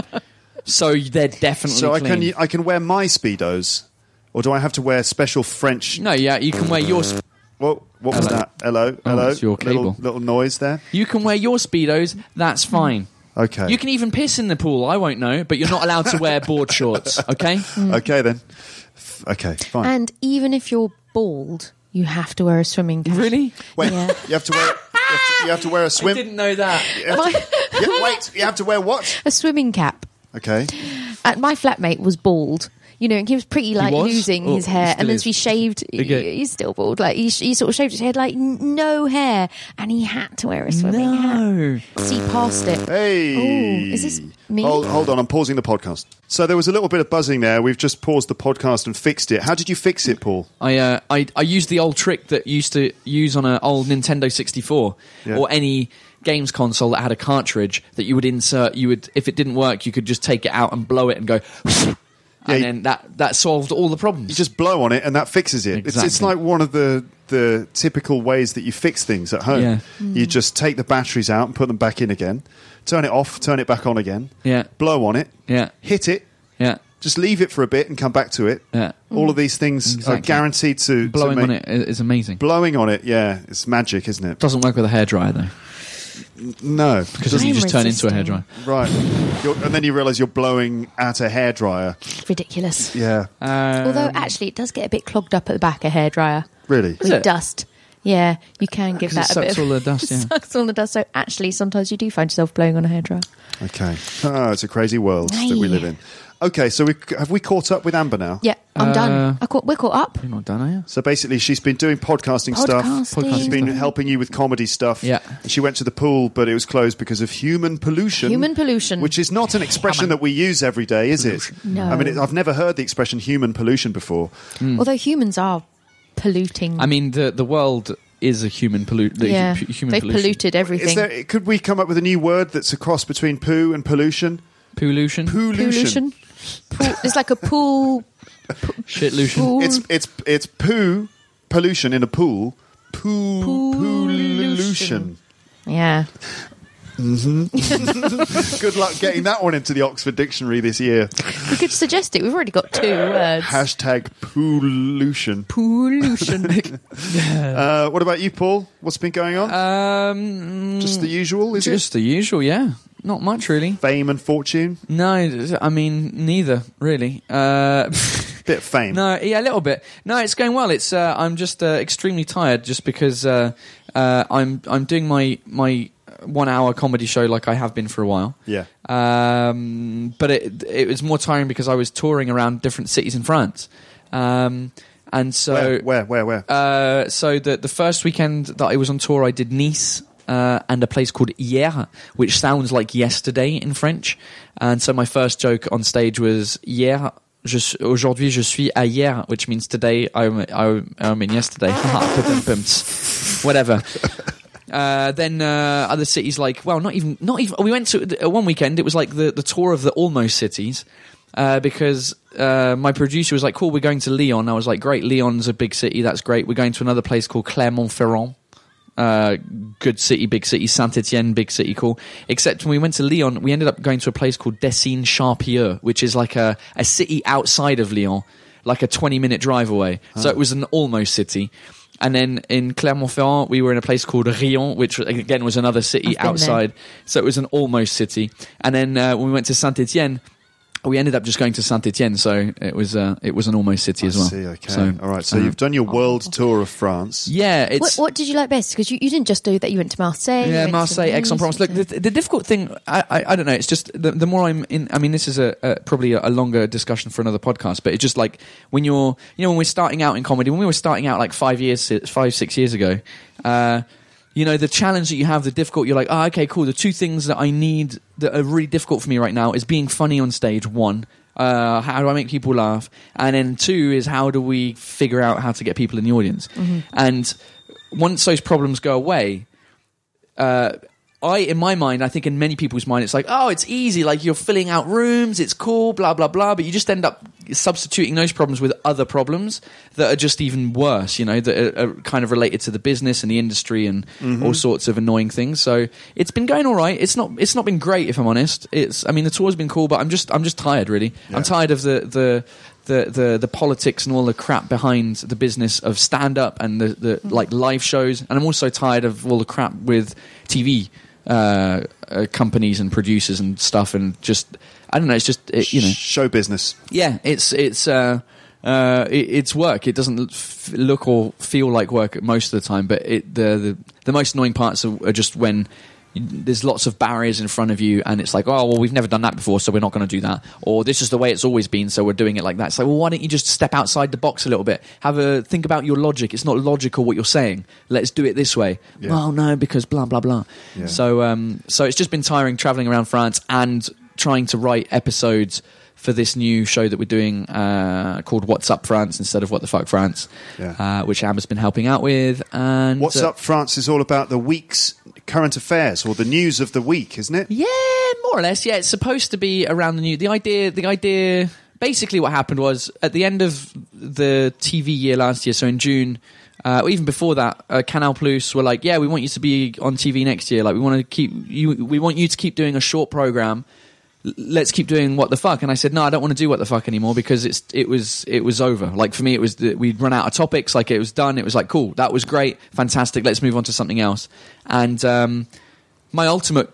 So they're definitely So I clean. can I can wear my speedos, or do I have to wear special French? No, yeah, you can wear your... Sp- Well, what was Hello. that? Hello, Oh, hello. it's your Little, cable. little noise there. You can wear your Speedos, that's fine. Okay. You can even piss in the pool, I won't know, but you're not allowed to wear board shorts, okay? Okay then. F- Okay, fine. And even if you're bald, you have to wear a swimming cap. Really? Wait, Yeah. you have to wear. You have to, you have to wear a swim. I didn't know that. You have to- yeah, wait, you have to wear what? A swimming cap. Okay. Uh, my flatmate was bald. You know, and he was pretty like was? losing Oh, his he hair, still and then is. so he shaved. Okay. He's still bald. Like he, he sort of shaved his head, like n- no hair, and he had to wear a swimming No. hat. See past it. Hey. Oh, is this me? Hold, hold on, I'm pausing the podcast. So there was a little bit of buzzing there. We've just paused the podcast and fixed it. How did you fix it, Paul? I, uh, I I used the old trick that you used to use on an old Nintendo sixty-four Yeah. or any games console that had a cartridge that you would insert. You would, if it didn't work, you could just take it out and blow it and go, and Yeah, you- then that that solved all the problems. You just blow on it and that fixes it. It's, it's Exactly. like one of the, the typical ways that you fix things at home. Yeah. You just take the batteries out and put them back in again, turn it off, turn it back on again, Yeah. blow on it, Yeah. hit it, Yeah. just leave it for a bit and come back to it. Yeah. All of these things Exactly. are guaranteed to... to Blowing make- on it is amazing. Blowing on it, yeah, it's magic, isn't it? Doesn't work with a hairdryer though, No. because then you just turn into a Time-resisting. hairdryer. Right. You're, and then you realise you're blowing at a hairdryer. Ridiculous. Yeah. Um, Although actually, it does get a bit clogged up at the back. A hairdryer Really? Is with it? dust. Yeah, you can give 'Cause it that a bit sucks of all the dust, yeah. sucks all the dust. So actually, sometimes you do find yourself blowing on a hairdryer. Okay. Oh, it's a crazy world that we Aye. live in. Okay, so we, have we caught up with Amber now? Yeah, I'm Uh, done. I caught, we're caught up. You're not done, are you? So basically, she's been doing podcasting, stuff. Podcasting. She's been helping you with comedy stuff. Yeah. And she went to the pool, but it was closed because of human pollution. Human pollution. Which is not an expression that we use every day, is it? No. I mean, it, I've never heard the expression human pollution before. Although humans are polluting. I mean, the the world is a human pollu- the yeah, hu- human they've pollution. polluted everything. Is there? Could we come up with a new word that's a cross between poo and pollution? Pollution. Pollution. Pool, it's like a pool. Shitlution. pool. It's it's it's poo pollution in a pool. Poo pollution. Yeah. Good luck getting that one into the Oxford Dictionary this year. We could suggest it. We've already got two words. Hashtag pollution. Pollution. Uh, what about you, Paul? What's been going on? Um, Just the usual, is just the usual, yeah. Not much, really. it? Fame and fortune? No, I mean, neither, really. Uh, Bit of fame. no, yeah, a little bit. No, it's going well. It's uh, I'm just uh, extremely tired, just because uh, uh, I'm I'm doing my my one hour comedy show like I have been for a while. Yeah. Um, but it it was more tiring because I was touring around different cities in France. Um, And so where, where, where? where? Uh, so the the first weekend that I was on tour, I did Nice uh, and a place called Hier, which sounds like yesterday in French. And so my first joke on stage was Hier. Je, aujourd'hui, je suis à hier, which means today I'm, I'm in yesterday. Whatever. Uh, then uh, other cities like, well, not even, not even. We went to uh, one weekend. It was like the, the tour of the almost cities, uh, because uh, my producer was like, "Cool, we're going to Lyon." I was like, "Great, Lyon's a big city. That's great." We're going to another place called Clermont-Ferrand. Uh, good city, big city. Saint-Etienne, big city, cool. Except when we went to Lyon, we ended up going to a place called Dessines-Charpieu, which is like a, a city outside of Lyon, like a twenty minute drive away. Oh. So it was an almost city. And then in Clermont-Ferrand, we were in a place called Rion, which again was another city outside. There. So it was an almost city. And then uh, when we went to Saint-Etienne, we ended up just going to Saint-Etienne, so it was uh, it was an almost city I as well. See, okay. So, all right, so uh, you've done your world tour of France. Yeah. It's, what, what did you like best? Because you, you didn't just do that, you went to Marseille. Yeah, Marseille, Aix-en-Provence. Look, the, the difficult thing, I, I, I don't know, it's just the, the more I'm in, I mean, this is a, a probably a, a longer discussion for another podcast, but it's just like when you're, you know, when we're starting out in comedy, when we were starting out like five years, five, six years ago, uh, you know, the challenge that you have, the difficult, you're like, oh, okay, cool. The two things that I need that are really difficult for me right now is being funny on stage, one. Uh, how do I make people laugh? And then two is how do we figure out how to get people in the audience? Mm-hmm. And once those problems go away, uh, I, in my mind, I think in many people's mind, it's like, oh, it's easy. Like you're filling out rooms, it's cool, blah, blah, blah. But you just end up substituting those problems with other problems that are just even worse, you know, that are, are kind of related to the business and the industry and mm-hmm. all sorts of annoying things. So it's been going all right. It's not, it's not been great, if I'm honest. It's, I mean, the tour's been cool, but I'm just, I'm just tired, really. Yeah. I'm tired of the, the, the, the, the politics and all the crap behind the business of stand-up and the, the mm-hmm. like live shows. And I'm also tired of all the crap with T V uh, uh, companies and producers and stuff, and just I don't know. It's just it, you know, show business. Yeah, it's it's uh, uh, it, it's work. It doesn't f- look or feel like work most of the time, but it the the, the most annoying parts are, are just when there's lots of barriers in front of you, and it's like, oh well, we've never done that before, so we're not going to do that, or this is the way it's always been, so we're doing it like that. It's like, well, why don't you just step outside the box a little bit? Have a think about your logic. It's not logical what you're saying. Let's do it this way. Yeah. Well, no, because blah blah blah. Yeah. So, um, so it's just been tiring traveling around France and trying to write episodes for this new show that we're doing uh, called What's Up France instead of What the Fuck France, yeah. uh, which Amber's been helping out with. And What's uh, Up France is all about the week's current affairs or the news of the week, isn't it? Yeah, more or less. Yeah, it's supposed to be around the new. The idea, the idea. Basically, what happened was at the end of the T V year last year, so in June. Uh, or even before that, uh, Canal Plus were like, "Yeah, we want you to be on T V next year. Like, we want to keep you. We want you to keep doing a short program. Let's keep doing What the Fuck." And I said, no, I don't want to do What the Fuck anymore because it's it was it was over. Like for me, it was the, we'd run out of topics. Like it was done. It was like, cool, that was great, fantastic. Let's move on to something else. And um, my ultimate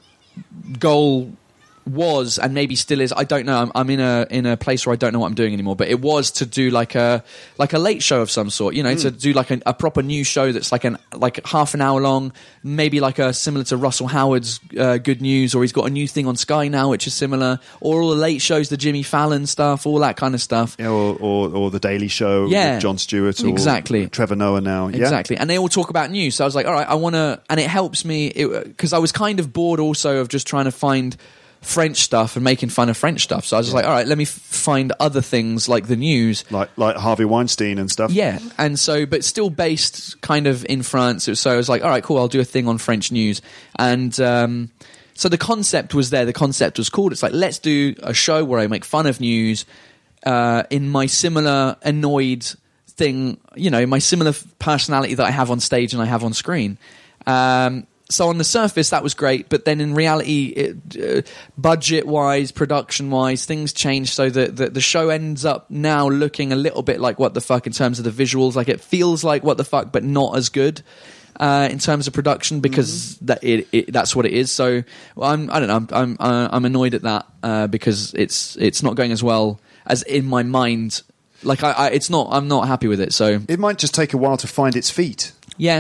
goal was, and maybe still is, I don't know. I'm, I'm in a in a place where I don't know what I'm doing anymore. But it was to do like a like a late show of some sort, you know, mm. to do like a, a proper news show that's like an like half an hour long, maybe like a similar to Russell Howard's uh, Good News, or he's got a new thing on Sky now which is similar, or all the late shows, the Jimmy Fallon stuff, all that kind of stuff. Yeah, or or, or the Daily Show, yeah, with Jon Stewart, or exactly, Trevor Noah now, yeah. Exactly, and they all talk about news. So I was like, all right, I want to, and it helps me because I was kind of bored also of just trying to find French stuff and making fun of French stuff. So I was just yeah. like, all right, let me f- find other things like the news. Like like Harvey Weinstein and stuff. Yeah. And so, but still based kind of in France. So I was like, all right, cool, I'll do a thing on French news. And um, so the concept was there. The concept was cool. It's like, let's do a show where I make fun of news uh, in my similar annoyed thing, you know, my similar personality that I have on stage and I have on screen. Um So on the surface, that was great, but then in reality, it, uh, budget-wise, production-wise, things changed so that the, the show ends up now looking a little bit like What the Fuck in terms of the visuals. Like it feels like What the Fuck, but not as good uh, in terms of production because mm-hmm. that it, it, that's what it is. So well, I'm I don't know. I'm I'm, uh, I'm annoyed at that uh, because it's it's not going as well as in my mind. Like I, I, it's not. I'm not happy with it. So it might just take a while to find its feet. Yeah.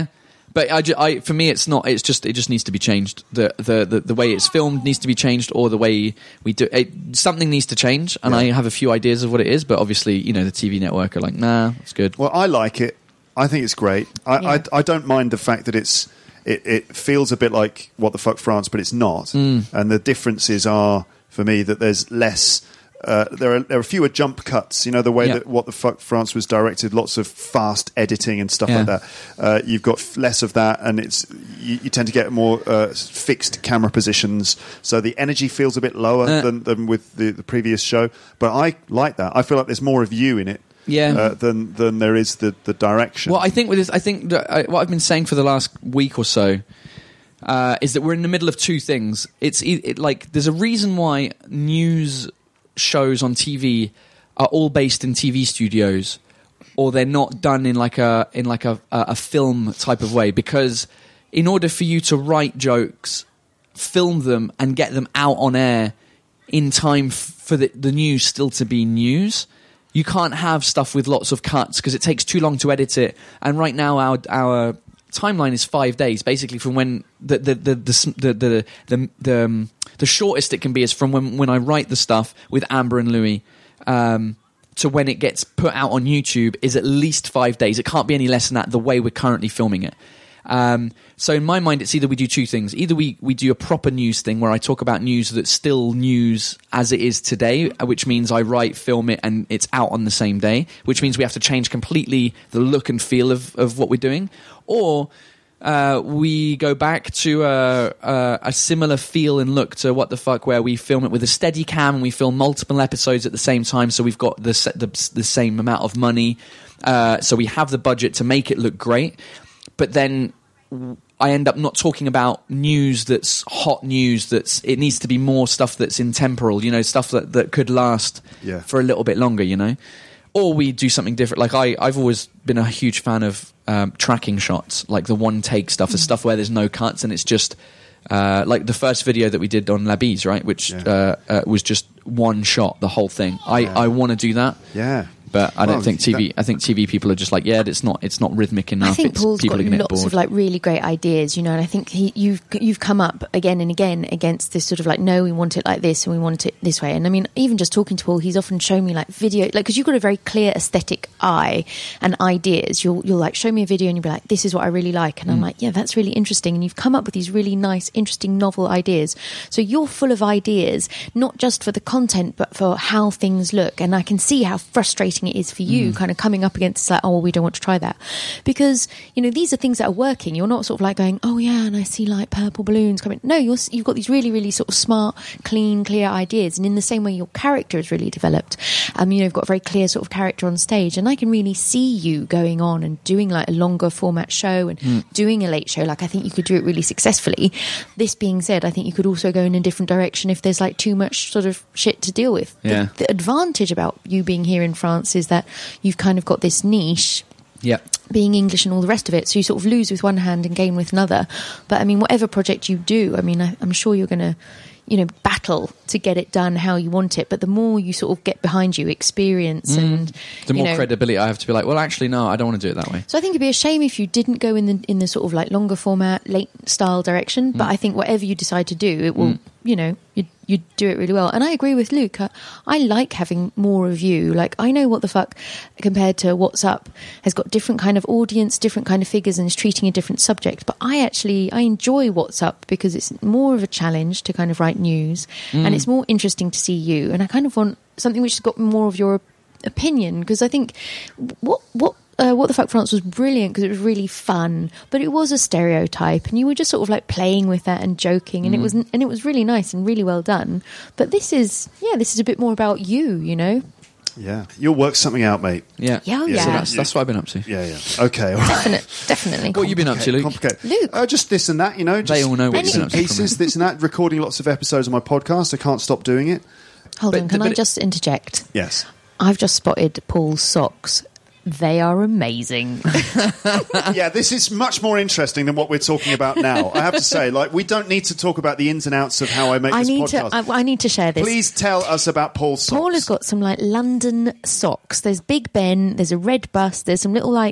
But I, ju- I, for me, it's not. It's just. It just needs to be changed. The, the the the way it's filmed needs to be changed, or the way we do it. Something needs to change, and Yeah. I have a few ideas of what it is. But obviously, you know, the T V network are like, nah, it's good. Well, I like it. I think it's great. I, Yeah. I, I don't mind the fact that it's it, it feels a bit like What the Fuck France, but it's not. Mm. And the differences are, for me, that there's less. Uh, there are there are fewer jump cuts. You know, the way Yeah. that What the Fuck France was directed, lots of fast editing and stuff Yeah. like that. Uh, you've got f- less of that, and it's you, you tend to get more uh, fixed camera positions. So the energy feels a bit lower Uh. than, than with the, the previous show. But I like that. I feel like there's more of you in it. Yeah. Uh, than than there is the, the direction. Well, I think with this, I think that I, what I've been saying for the last week or so uh, is that we're in the middle of two things. It's e- it, like there's a reason why news shows on T V are all based in T V studios, or they're not done in like a in like a, a, a film type of way. Because in order for you to write jokes, film them, and get them out on air in time f- for the, the news still to be news. You can't have stuff with lots of cuts because it takes too long to edit it. And right now, our our timeline is five days, basically from when the the the the the the, the, the, um, the shortest it can be is from when when I write the stuff with Amber and Louis um, to when it gets put out on YouTube is at least five days. It can't be any less than that. The way we're currently filming it. Um, so in my mind, it's either we do two things. Either we, we do a proper news thing where I talk about news that's still news as it is today, which means I write, film it, and it's out on the same day, which means we have to change completely the look and feel of, of what we're doing. Or uh, we go back to a, a, a similar feel and look to What the Fuck, where we film it with a steady cam and we film multiple episodes at the same time, so we've got the, the, the same amount of money. Uh, so we have the budget to make it look great. But then I end up not talking about news that's hot news. That's it needs to be more stuff that's intemporal, you know, stuff that, that could last Yeah. for a little bit longer, you know. Or we do something different. Like I, I've always been a huge fan of um, tracking shots, like the one take stuff, the stuff where there's no cuts and it's just uh, like the first video that we did on La Bise, right, which Yeah. uh, uh, was just one shot, the whole thing. I, Yeah. I want to do that. yeah. But I don't Well, think T V. that- I think T V people are just like, yeah, it's not. It's not rhythmic enough. I think it's, Paul's people got are gonna get lots bored. of like really great ideas, you know, and I think he, you've you've come up again and again against this sort of like, no, we want it like this and we want it this way. And I mean, even just talking to Paul, he's often shown me like video, like because you've got a very clear aesthetic eye and ideas. You'll you'll like show me a video and you'll be like, this is what I really like, and I'm like, yeah, that's really interesting. And you've come up with these really nice, interesting, novel ideas. So you're full of ideas, not just for the content, but for how things look. And I can see how frustrating it is for you. Kind of coming up against it's like, oh, well, we don't want to try that, because you know these are things that are working. You're not sort of like going, oh yeah, and I see like purple balloons coming. No, you're you've got these really really sort of smart, clean, clear ideas, and in the same way your character is really developed. Um, you know, you've got a very clear sort of character on stage, and I can really see you going on and doing like a longer format show and Mm. doing a late show. Like I think you could do it really successfully. This being said, I think you could also go in a different direction if there's like too much sort of shit to deal with. Yeah. The, the advantage about you being here in France is that you've kind of got this niche yeah. being English and all the rest of it, so you sort of lose with one hand and gain with another. But I mean, whatever project you do, I mean, I, I'm sure you're going to, you know, battle to get it done how you want it. But the more you sort of get behind you, experience and The you more know, credibility I have to be like, well, actually, no, I don't want to do it that way. So I think it'd be a shame if you didn't go in the in the sort of like longer format, late style direction. But I think whatever you decide to do, it will, you know, you you do it really well. And I agree with Luke. I, I like having more of you. Like I know What the Fuck compared to What's Up has got different kind of audience, different kind of figures, and is treating a different subject. But I actually I enjoy What's Up because it's more of a challenge to kind of write news, and it's more interesting to see you. And I kind of want something which has got more of your opinion, because I think what what uh, What the Fuck France was brilliant because it was really fun, but it was a stereotype, and you were just sort of like playing with that and joking, and it was and it was really nice and really well done. But this is yeah, this is a bit more about you, you know. Yeah, you'll work something out, mate. Yeah. Yeah, oh, yeah. So that's that's what I've been up to. Yeah, yeah. Okay, all right. Definite, definitely. What have you been up to, Luke? Complicated. Luke. Uh, just this and that, you know. Just They all know what bits you've been and up to pieces, from this and that. Recording lots of episodes of my podcast. I can't stop doing it. Hold But- on, can but I it- just interject? Yes. I've just spotted Paul's socks. They are amazing. Yeah, this is much more interesting than what we're talking about now. I have to say, like, we don't need to talk about the ins and outs of how I make I this need podcast. to. I, I need to share this. Please tell us about Paul's socks. Paul has got some like London socks. There's Big Ben. There's a red bus. There's some little like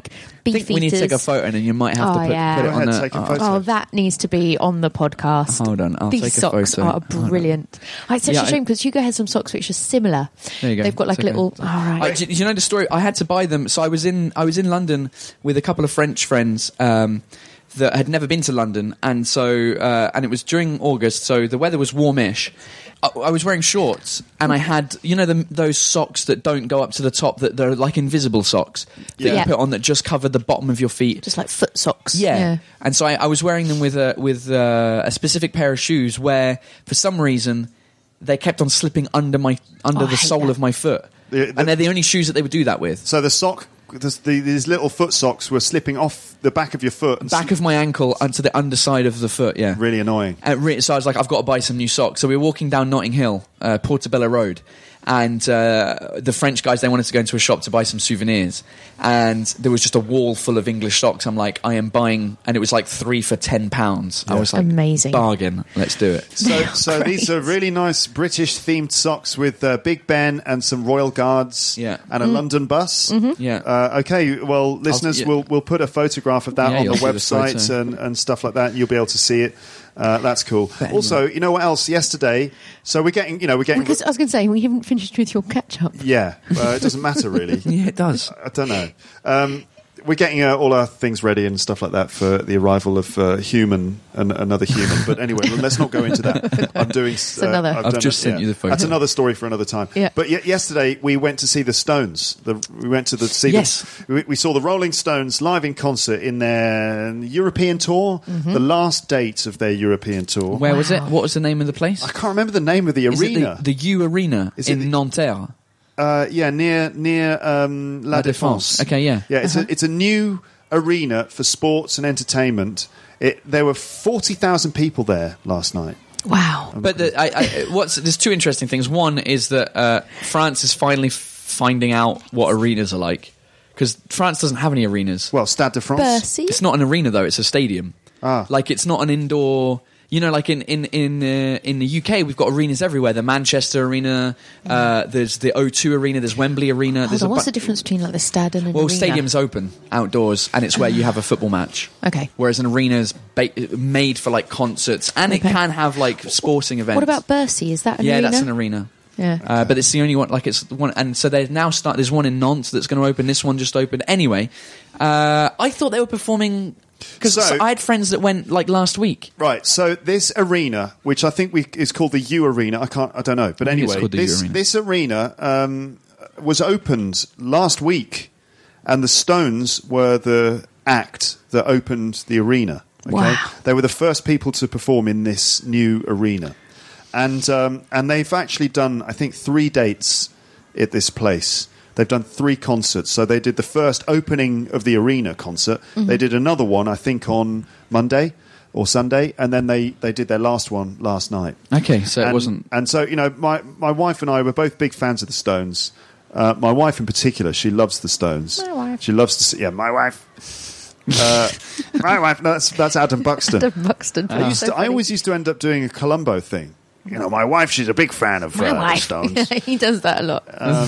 beef I think we need to take a eaters. photo and then you might have Oh, to put, yeah. put it Go on ahead, the... take a oh, photo. Oh, that needs to be on the podcast. Hold on, I'll These take a socks photo. are Hold on. brilliant. Oh, it's such Yeah, a I- shame because Hugo has some socks which are similar. There you go. They've got like It's a okay. little. All right. I, do, do you know the story? I had to buy them. So I was in I was in London with a couple of French friends um, that had never been to London, and so uh, and it was during August, so the weather was warmish. I, I was wearing shorts, and I had you know the, those socks that don't go up to the top, that they're like invisible socks that Yeah. you put on that just cover the bottom of your feet. Just like foot socks. Yeah. Yeah. And so I, I was wearing them with a with uh, a specific pair of shoes where, for some reason, they kept on slipping under my under Oh, I the hate sole that. of my foot, The- the- and they're the only shoes that they would do that with. So the sock, the, the, these little foot socks were slipping off the back of your foot. And Back of my ankle onto the underside of the foot. Yeah. really annoying. Uh, re- so I was like, I've got to buy some new socks. So we were walking down Notting Hill, uh, Portobello Road, and uh, the French guys, they wanted to go into a shop to buy some souvenirs, and there was just a wall full of English socks. I'm like, I am buying, and it was like three for ten pounds. I was like, Amazing. bargain. Let's do it. So, so these are really nice British themed socks with uh, Big Ben and some Royal Guards Yeah. and a London bus. Yeah. Uh, okay, well, listeners, yeah. we'll we'll put a photograph of that Yeah, on you'll the see the website photo. and, and stuff like that. You'll be able to see it. Uh, that's cool. Also, you know what else? Yesterday, so we're getting, you know, we're getting. Because I was going to say we haven't finished with your catch up. Yeah, uh, it doesn't matter really. Yeah, it does. I don't know. Um, we're getting uh, all our things ready and stuff like that for the arrival of uh, human and another human. But anyway, let's not go into that. I'm doing. Uh, another- I've, I've done just it, sent yeah. you the photo. That's another story for another time. Yeah. But y- yesterday we went to see the Stones. The, we went to the see. Yes. The, we, we saw the Rolling Stones live in concert in their European tour. The last date of their European tour. Where was it? What was the name of the place? I can't remember the name of the Is it arena. the, the U Arena Is it in the- Nanterre? Uh, yeah, near near um, La, La Défense. Défense. Okay, yeah. Yeah, it's a it's a new arena for sports and entertainment. It, there were forty thousand people there last night. Wow. But the, I, I, what's there's two interesting things. One is that uh, France is finally f- finding out what arenas are like, because France doesn't have any arenas. Well, Stade de France. Bercy. It's not an arena though; it's a stadium. Ah. Like it's not an indoor. You know, like in in in uh, in the U K, we've got arenas everywhere. The Manchester Arena, uh, there's the O two Arena, there's Wembley Arena. Hold There's on, a what's bu- the difference between like the stad and an Well, arena? stadium's open outdoors, and it's where you have a football match. Okay. Whereas an arena is ba- made for like concerts, and Okay. it can have like sporting events. What about Bercy? Is that an yeah, arena? that's an arena. Yeah. Uh, but it's the only one. Like it's the one, and so they now start. There's one in Nantes that's going to open. This one just opened. Anyway, uh, I thought they were performing because So- I had friends that went like last week. Right, so this arena, which I think we is called the U Arena, I can't, I don't know, but I think it's anyway, called the U this Arena. this arena um, was opened last week, and the Stones were the act that opened the arena. Okay, Wow. they were the first people to perform in this new arena, and um, and they've actually done, I think, three dates at this place. They've done three concerts. So they did the first opening of the arena concert. They did another one, I think, on Monday or Sunday, and then they, they did their last one last night. Okay, so and, it wasn't. And so, you know, my, my wife and I were both big fans of the Stones. Uh, my wife in particular, she loves the Stones. My wife. She loves to see, yeah, my wife. Uh, my wife, no, that's, that's Adam Buxton. Adam Buxton. I, used So to, I funny. always used to end up doing a Columbo thing. You know, my wife, she's a big fan of My uh, the wife. Stones. He does that a lot.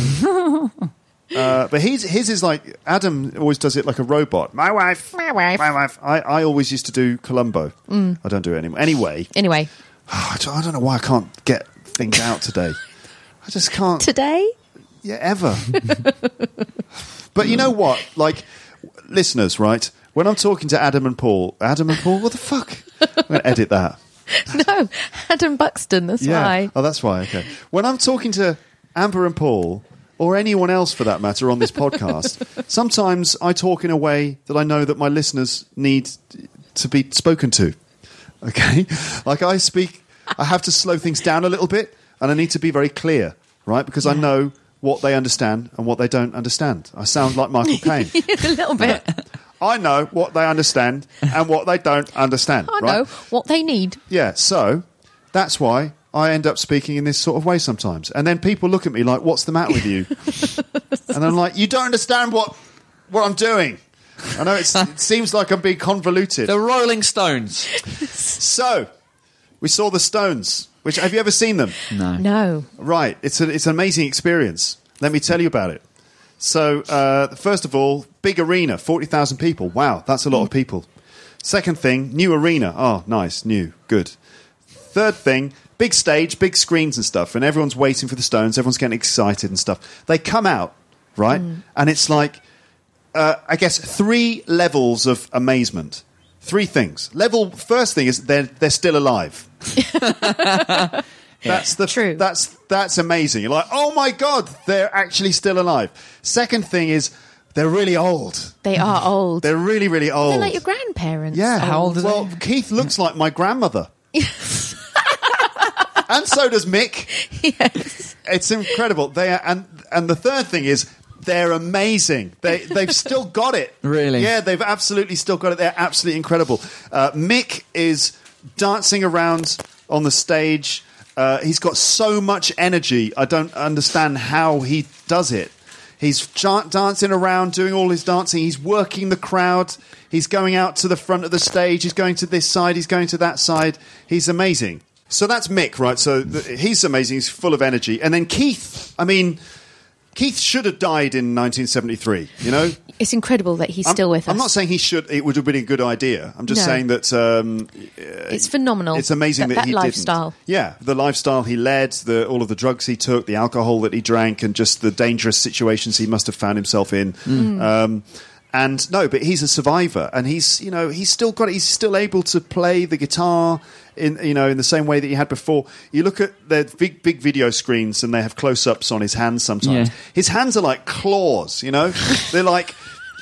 Uh, but his his is like Adam always does it like a robot. My wife, My wife. my wife. I, I always used to do Columbo. I don't do it anymore. Anyway, Anyway, I don't I don't know why I can't get things out today. I just can't. today. Yeah, ever. But you know what? Like, listeners, right? When I'm talking to Adam and Paul, Adam and Paul, what the fuck? I'm going to edit that. No, Adam Buxton. That's why. Oh, that's why. Okay. When I'm talking to Amber and Paul, or anyone else for that matter on this podcast, sometimes I talk in a way that I know that my listeners need to be spoken to. Okay? Like I speak, I have to slow things down a little bit, and I need to be very clear, right? Because I know what they understand and what they don't understand. I sound like Michael Caine. A little bit. I know what they understand and what they don't understand. I right? know what they need. Yeah, so that's why I end up speaking in this sort of way sometimes. And then people look at me like, what's the matter with you? And I'm like, you don't understand what what I'm doing. I know it's, it seems like I'm being convoluted. The Rolling Stones. So, we saw the Stones. Which have you ever seen them? No. No. Right, it's, a, it's an amazing experience. Let me tell you about it. So, uh, first of all, big arena, forty thousand people. Wow, that's a lot of people. Second thing, new arena. Oh, nice, new, good. Third thing, big stage, big screens and stuff, and everyone's waiting for the Stones, everyone's getting excited and stuff. They come out, right? Mm. And it's like, uh, I guess, three levels of amazement. Three things. Level first thing is they're they're still alive. That's the True. That's that's amazing. You're like, oh my god, they're actually still alive. Second thing is they're really old. They are old. They're really, really old. They're like your grandparents. Yeah. How old are well, they? Keith looks like my grandmother. And so does Mick. Yes. It's incredible. They are, and and the third thing is they're amazing. They they've still got it. Really? Yeah, they've absolutely still got it. They're absolutely incredible. Uh, Mick is dancing around on the stage. Uh, he's got so much energy. I don't understand how he does it. He's j- dancing around, doing all his dancing. He's working the crowd. He's going out to the front of the stage. He's going to this side. He's going to that side. He's amazing. So that's Mick, right? So th- he's amazing. He's full of energy. And then Keith, I mean, Keith should have died in nineteen seventy-three, you know? It's incredible that he's I'm, still with us. I'm not saying he should. It would have been a good idea. I'm just No. saying that... Um, It's phenomenal. It's amazing that, that, that he lifestyle. didn't. Yeah, the lifestyle he led, the, all of the drugs he took, the alcohol that he drank, and just the dangerous situations he must have found himself in. Mm. Um, and no, but he's a survivor, and he's you know he's still got it. He's still able to play the guitar in you know in the same way that he had before. You look at their big big video screens, and they have close ups on his hands. Sometimes Yeah. his hands are like claws. You know, they're like.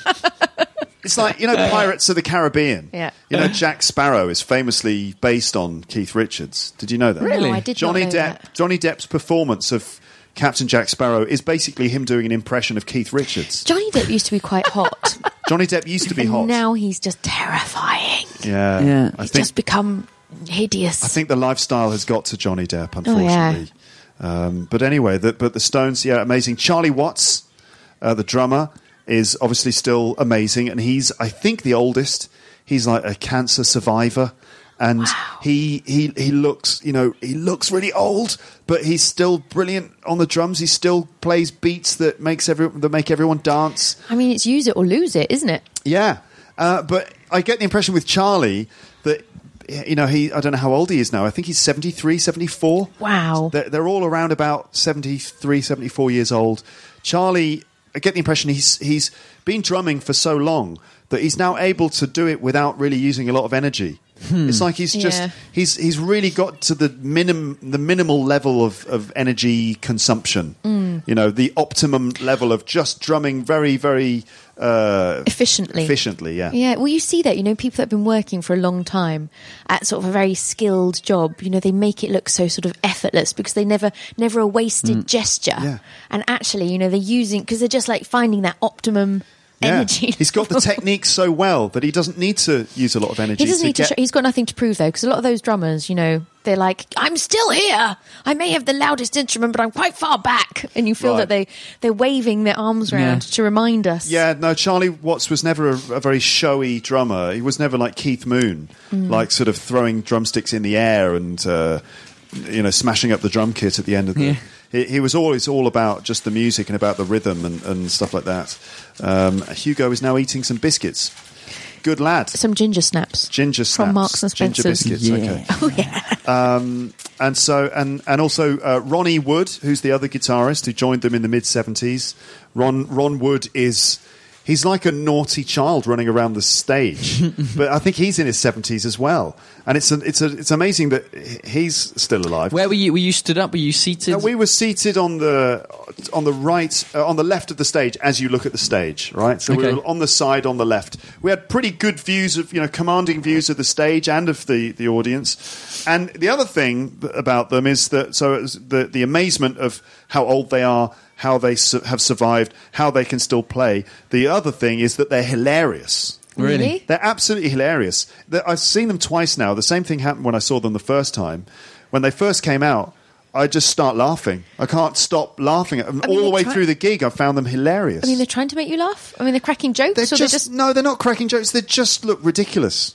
It's like, you know, Pirates of the Caribbean. Yeah. You know, Jack Sparrow is famously based on Keith Richards. Did you know that? Really? No, I did Johnny not know Depp, that. Johnny Depp's performance of Captain Jack Sparrow is basically him doing an impression of Keith Richards. Johnny Depp used to be quite hot. Johnny Depp used to be and hot. now he's just terrifying. yeah. Yeah. I He's think just become hideous. I think the lifestyle has got to Johnny Depp, unfortunately. um, but anyway, the, but the Stones, yeah, amazing. Charlie Watts, uh, the drummer, is obviously still amazing, and he's, I think, the oldest. He's like a cancer survivor, and Wow. he he he looks, you know, he looks really old, but he's still brilliant on the drums. He still plays beats that makes every that make everyone dance. I mean, it's use it or lose it, isn't it? Yeah, uh, but I get the impression with Charlie that, you know, he, I don't know how old he is now. I think he's seventy-three, seventy-four. Wow. They're, they're all around about seventy-three, seventy-four years old. Charlie, I get the impression he's he's been drumming for so long that he's now able to do it without really using a lot of energy. Hmm. It's like he's just Yeah. he's he's really got to the minim the minimal level of, of energy consumption. Mm. You know, the optimum level of just drumming very, very uh, Efficiently. Efficiently, yeah. Yeah, well, you see that, you know, people that have been working for a long time at sort of a very skilled job, you know, they make it look so sort of effortless because they never, never a wasted gesture. Yeah. And actually, you know, they're using, because they're just like finding that optimum Yeah. energy. He's got the technique so well that he doesn't need to use a lot of energy. He doesn't to need to. get- Show, he's got nothing to prove though, because a lot of those drummers, you know, they're like, "I'm still here. I may have the loudest instrument, but I'm quite far back." And you feel Right. that they they're waving their arms around Yeah. to remind us. Yeah, no, Charlie Watts was never a, a very showy drummer. He was never like Keith Moon, Mm. like sort of throwing drumsticks in the air and, uh, you know, smashing up the drum kit at the end of the... Yeah. He, he was always all about just the music and about the rhythm and, and stuff like that. Um, Hugo is now eating some biscuits. Good lad. Some ginger snaps. Ginger snaps. From Marks and Ginger Spencer's. biscuits, Yeah. okay. Oh yeah. Um, and so, and and also uh, Ronnie Wood, who's the other guitarist who joined them in the mid seventies. Ron Ron Wood is he's like a naughty child running around the stage, but I think he's in his seventies as well. And it's a, it's a, it's amazing that he's still alive. Where were you? Were you stood up? Were you seated? No, we were seated on the on the right, uh, on the left of the stage as you look at the stage, right? So Okay. we were on the side on the left. We had pretty good views of, you know, commanding views of the stage and of the, the audience. And the other thing about them is that, so it was the, the amazement of how old they are, how they su- have survived, how they can still play. The other thing is that they're hilarious. Really? They're absolutely hilarious. They're, I've seen them twice now. The same thing happened when I saw them the first time. When they first came out, I just start laughing. I can't stop laughing at them. I mean, All the they way try- through the gig, I found them hilarious. I mean, they're trying to make you laugh. I mean, they're cracking jokes. They're so just, they're just no, they're not cracking jokes. They just look ridiculous.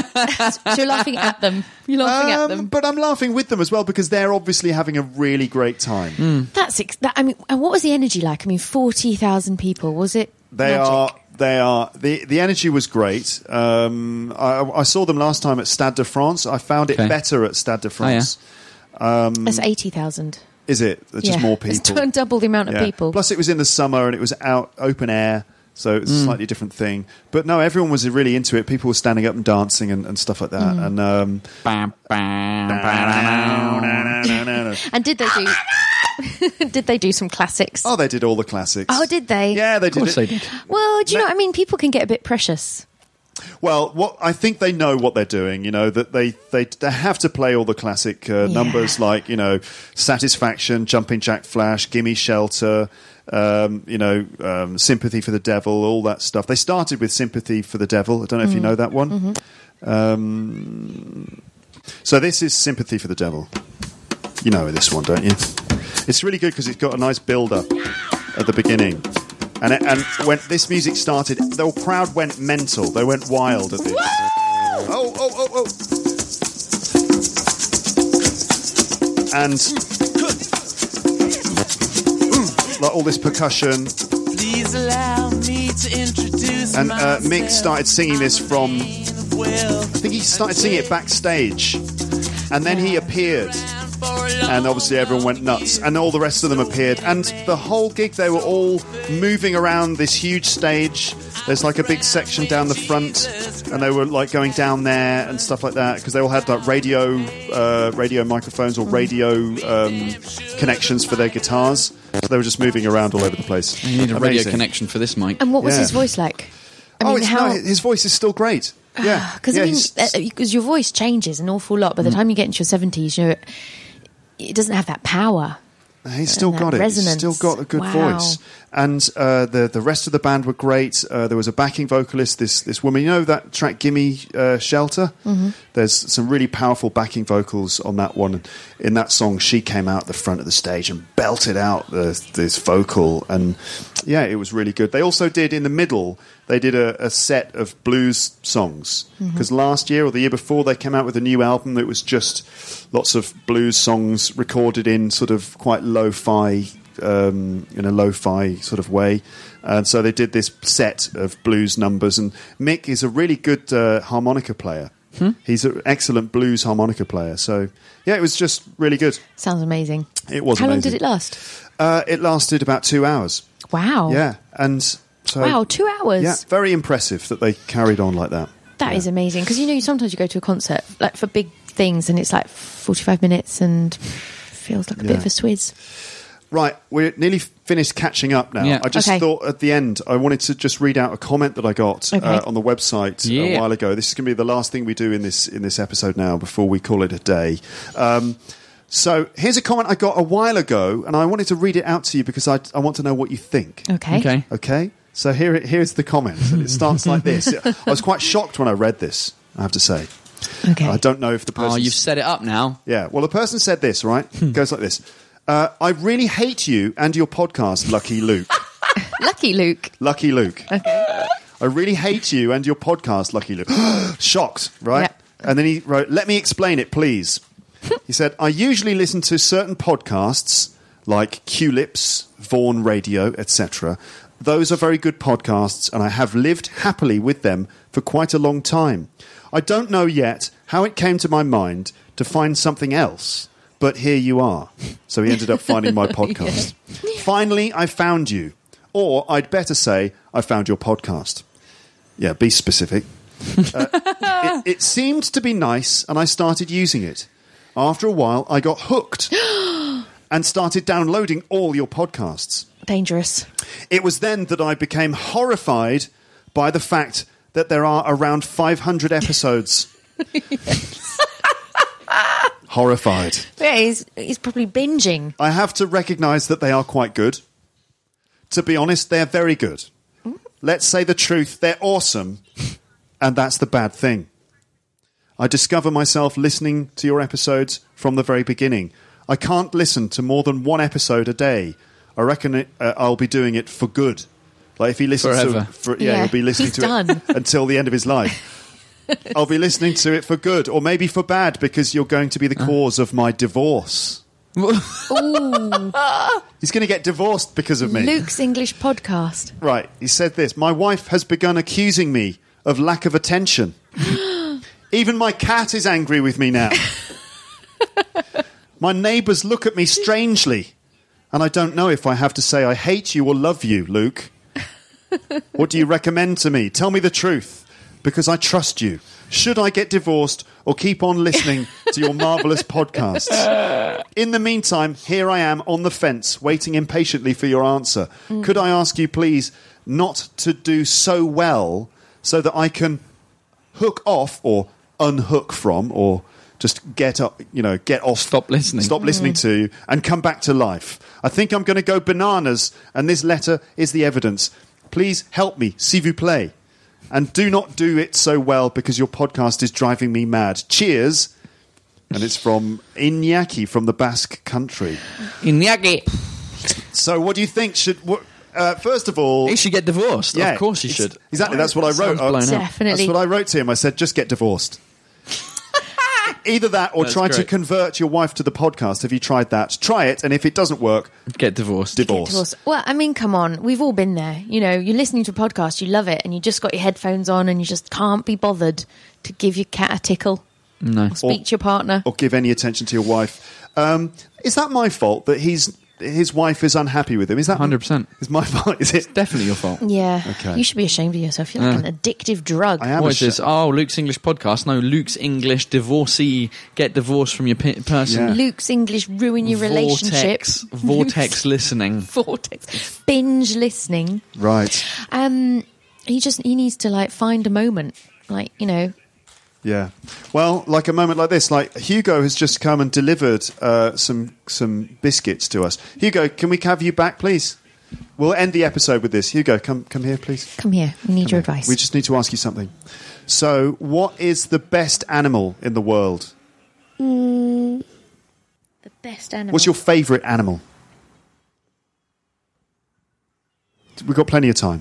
so you're laughing at them. You're laughing at Um, them. But I'm laughing with them as well because they're obviously having a really great time. Hmm. That's ex- that, I mean, and what was the energy like? I mean, forty thousand people. Was it? They magic? are They are the the energy was great. Um, I, I saw them last time at Stade de France. I found it Okay. better at Stade de France. Um, That's eighty thousand. Is it? There's just more people. It's double the amount of Yeah. people. Plus, it was in the summer and it was out open air, so it was Mm. a slightly different thing. But no, everyone was really into it. People were standing up and dancing and, and stuff like that. Mm. And um, Bam, bam, bam. And did they do? Did they do some classics? oh, they did all the classics. Oh, did they? Yeah, they Of course did. they It. did. Well, do you know what I mean? People can get a bit precious. Well, what I think they know what they're doing. You know that they they, they have to play all the classic uh, Yeah. numbers like you know Satisfaction, Jumping Jack Flash, Gimme Shelter. Um, you know, um, Sympathy for the Devil, all that stuff. They started with Sympathy for the Devil. I don't know if you know that one. Mm-hmm. Um, so this is Sympathy for the Devil. You know this one, don't you? It's really good because it's got a nice build-up at the beginning. And, it, and when this music started, the crowd went mental. They went wild at this. Oh, oh, oh, oh. And like all this percussion. Please allow me to introduce And uh, Mick myself. started singing this from... I think he started singing it backstage. And then he appeared. And obviously everyone went nuts. And all the rest of them appeared. And the whole gig, they were all moving around this huge stage. There's like a big section down the front. And they were like going down there and stuff like that. Because they all had like radio, uh, radio microphones or radio um, connections for their guitars. So they were just moving around all over the place. You need a radio Amazing. connection for this mic. And what was Yeah. his voice like? I oh, mean, it's, how? no, his voice is still great. Yeah, Because yeah, I mean, he's- because your voice changes an awful lot by the time you get into your seventies. You know, it doesn't have that power. He's still that got it. He's resonance. still got a good Wow. voice. And uh, the the rest of the band were great. Uh, there was a backing vocalist, this this woman. You know that track, Gimme uh, Shelter? Mhm. There's some really powerful backing vocals on that one. In that song, she came out the front of the stage and belted out the, this vocal. And yeah, it was really good. They also did, in the middle, they did a, a set of blues songs. Mhm. Because last year or the year before, they came out with a new album that was just lots of blues songs recorded in sort of quite lo-fi, um, in a lo-fi sort of way. And so they did this set of blues numbers. And Mick is a really good uh, harmonica player. Hmm? He's an excellent blues harmonica player. So, yeah, it was just really good. Sounds amazing. It was How long amazing. did it last? Uh, it lasted about two hours. Wow. Yeah, and so... Wow, two hours. Yeah, very impressive that they carried on like that. That is amazing. Because you know, sometimes you go to a concert like for big things, and it's like forty-five minutes, and feels like a bit Yeah. of a swizz. Right, we're nearly finished catching up now. Yeah. I just Okay. thought at the end I wanted to just read out a comment that I got Okay. uh, on the website a Yeah. while ago. This is going to be the last thing we do in this in this episode now before we call it a day. Um, so here's a comment I got a while ago, and I wanted to read it out to you because I, I want to know what you think. Okay. Okay. Okay, so here it- here's the comment, and it starts like this. I was quite shocked when I read this, I have to say. Okay. I don't know if the person... Oh, you've set it up now. Yeah, well, the person said this, right? It goes like this. Uh, I really hate you and your podcast, Lucky Luke. Lucky Luke. Lucky Luke. Okay. I really hate you and your podcast, Lucky Luke. Shocked, right? Yep. And then he wrote, let me explain it, please. He said, I usually listen to certain podcasts like Q-Lips, Vaughan Radio, et cetera. Those are very good podcasts, and I have lived happily with them for quite a long time. I don't know yet how it came to my mind to find something else, but here you are. So he ended up finding my podcast. Finally, I found you. Or I'd better say, I found your podcast. Yeah, be specific. Uh, it, it seemed to be nice, and I started using it. After a while, I got hooked and started downloading all your podcasts. Dangerous. It was then that I became horrified by the fact that there are around five hundred episodes. Horrified. Yeah, he's, he's probably binging. I have to recognise that they are quite good. To be honest, they're very good. Let's say the truth, they're awesome, and that's the bad thing. I discover myself listening to your episodes from the very beginning. I can't listen to more than one episode a day. I reckon it, uh, I'll be doing it for good. Like if he listens Forever. to, for, yeah, Yeah, he'll be listening he's to done. it until the end of his life. I'll be listening to it for good, or maybe for bad, because you're going to be the cause of my divorce. Ooh. He's going to get divorced because of me. Luke's English podcast. Right, he said this. My wife has begun accusing me of lack of attention. Even my cat is angry with me now. My neighbours look at me strangely, and I don't know if I have to say I hate you or love you, Luke. What do you recommend to me? Tell me the truth, because I trust you. Should I get divorced or keep on listening to your marvellous podcasts? In the meantime, here I am on the fence, waiting impatiently for your answer. Mm. Could I ask you, please, not to do so well so that I can hook off or unhook from or just get up, you know, get off. Stop listening. Stop listening mm. to you and come back to life. I think I'm going to go bananas, and this letter is the evidence. Please help me, s'il vous plaît. And do not do it so well because your podcast is driving me mad. Cheers. And it's from Iñaki from the Basque country. Iñaki. So what do you think? Should uh, First of all... He should get divorced. Yeah, of course he should. Exactly, that's what I wrote. Definitely. That's what I wrote to him. I said, just get divorced. Either that or That's try great. to convert your wife to the podcast. Have you tried that? Try it, and if it doesn't work... Get divorced. Divorce. Get divorced. Well, I mean, come on. We've all been there. You know, you're listening to a podcast, you love it, and you just got your headphones on and you just can't be bothered to give your cat a tickle. No. Or speak Or- to your partner. Or give any attention to your wife. Um, is that my fault that he's his wife is unhappy with him? Is that... one hundred percent. Is my fault? Is it? Definitely your fault. Yeah. Okay. You should be ashamed of yourself. You're like Yeah. an addictive drug. I am What is ashamed. this? Oh, Luke's English podcast. No, Luke's English divorcee. Get divorced from your pe- person. Yeah. Luke's English ruin your relationship. Vortex, vortex listening. Vortex. Binge listening. Right. Um, he just he needs to like find a moment, like you know. Yeah. Well, like a moment like this, like Hugo has just come and delivered uh, some some biscuits to us. Hugo, can we have you back, please? We'll end the episode with this. Hugo, come come here, please. Come here. We need Come your here. advice. We just need to ask you something. So, what is the best animal in the world? Mm, the best animal. What's your favourite animal? We've got plenty of time.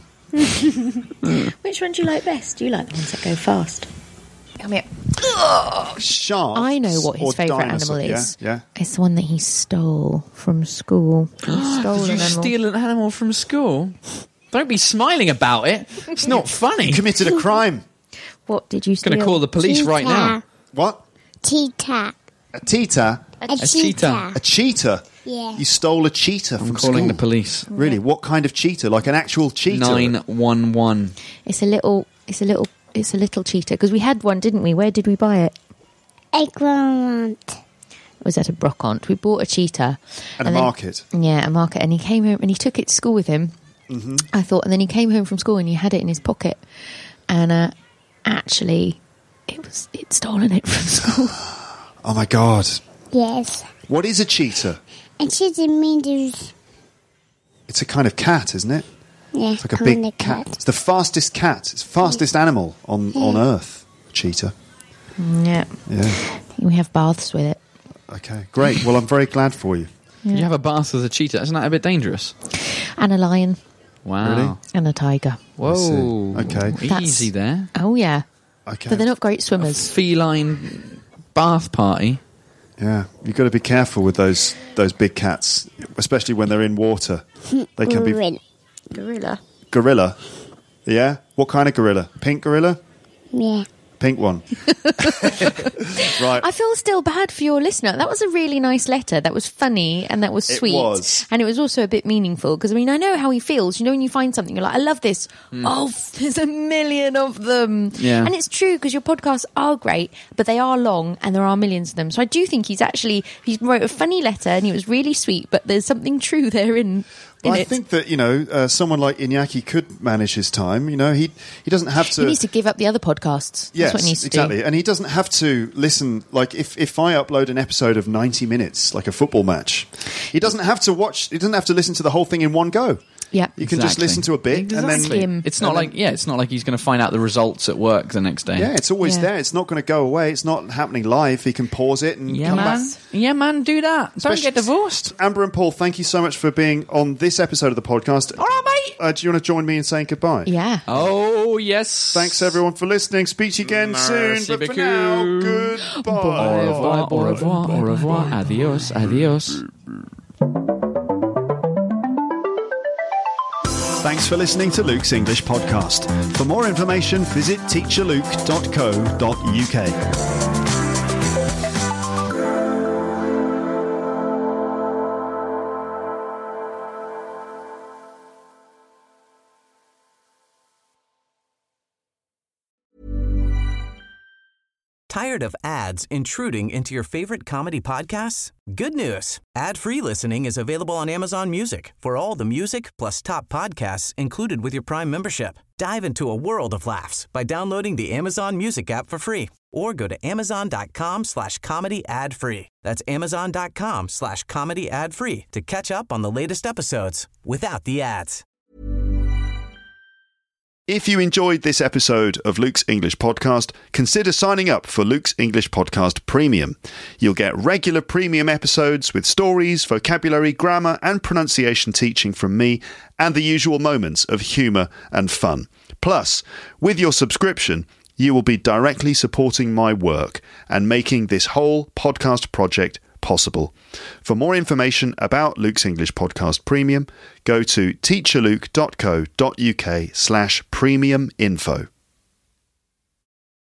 Which one do you like best? Do you like the ones that go fast? Come here. Sharks. I know what his or favourite dinosaur- animal is. Yeah, yeah. It's the one that he stole from school. He stole Did you an animal. steal an animal from school? Don't be smiling about it. It's not funny. Committed a crime. What did you steal? Going to call the police right now. What? cheetah. A cheetah? A, A cheetah. A cheetah? Yeah. You stole a cheetah I'm from calling school. the police. Really? What kind of cheetah? Like an actual cheetah? nine one one. It's a little. It's a little. It's a little cheetah because we had one, didn't we? Where did we buy it? Eggplant. It was at a Brocont. We bought a cheetah At a and then- market? Yeah, a market. And he came home and he took it to school with him. Mm-hmm. I thought, and then he came home from school and he had it in his pocket, and uh, actually, it was it stolen it from school. Oh my God. Yes. What is a cheetah? And cheetah means It's a kind of cat, isn't it? yeah, It's like a kind big of cat. cat. It's the fastest cat. It's the fastest animal on, on Earth. Cheetah. Yeah, Yeah. we have baths with it. Okay, great. Well, I'm very glad for you. You have a bath with a cheetah. Isn't that a bit dangerous? And a lion Wow. Really? and a tiger. Whoa. Okay. That's- Easy there. Oh yeah, Okay. but they're not great swimmers. Feline bath party. Yeah, you've got to be careful with those those big cats, especially when they're in water. They can be Gorilla. Gorilla. gorilla. Yeah, what kind of gorilla? Pink gorilla? Yeah. Pink one. Right. I feel still bad for your listener. That was a really nice letter. That was funny and that was It sweet. was. And it was also a bit meaningful because, I mean, I know how he feels. You know, when you find something, you're like, I love this. Oh, there's a million of them. Yeah. And it's true because your podcasts are great, but they are long and there are millions of them. So I do think he's actually, he wrote a funny letter and it was really sweet, but there's something true there in, in I it. think that, you know, uh, someone like Iñaki could manage his time. You know, he he doesn't have to... he needs to give up the other podcasts. That's Yes, what he needs to exactly. do. And he doesn't have to listen, like, if, if I upload an episode of ninety minutes, like a football match, he doesn't have to watch, he doesn't have to listen to the whole thing in one go. Yeah. You can just Exactly. listen to a bit and Exactly. then... It's not and like then- yeah, it's not like he's going to find out the results at work the next day. Yeah, it's always Yeah. there. It's not going to go away. It's not happening live. He can pause it and Yeah, come man. back. Yeah, man. Do that. Don't Especially- get divorced. Amber and Paul, thank you so much for being on this episode of the podcast. All right, mate. Uh, do you want to join me in saying goodbye? Yeah. Oh, Oh, yes. Thanks, everyone, for listening. Speak to you again Merci soon. But for beaucoup. now, goodbye. Au revoir, au revoir, au revoir. Adios, adios. Thanks for listening to Luke's English Podcast. For more information, visit teacher luke dot co dot uk. Tired of ads intruding into your favorite comedy podcasts? Good news. Ad-free listening is available on Amazon Music for all the music plus top podcasts included with your Prime membership. Dive into a world of laughs by downloading the Amazon Music app for free or go to amazon.com slash comedy ad free. That's amazon.com slash comedy ad free to catch up on the latest episodes without the ads. If you enjoyed this episode of Luke's English Podcast, consider signing up for Luke's English Podcast Premium. You'll get regular premium episodes with stories, vocabulary, grammar and pronunciation teaching from me and the usual moments of humour and fun. Plus, with your subscription, you will be directly supporting my work and making this whole podcast project possible. For more information about Luke's English Podcast Premium, go to teacher luke dot co dot uk slash premium info.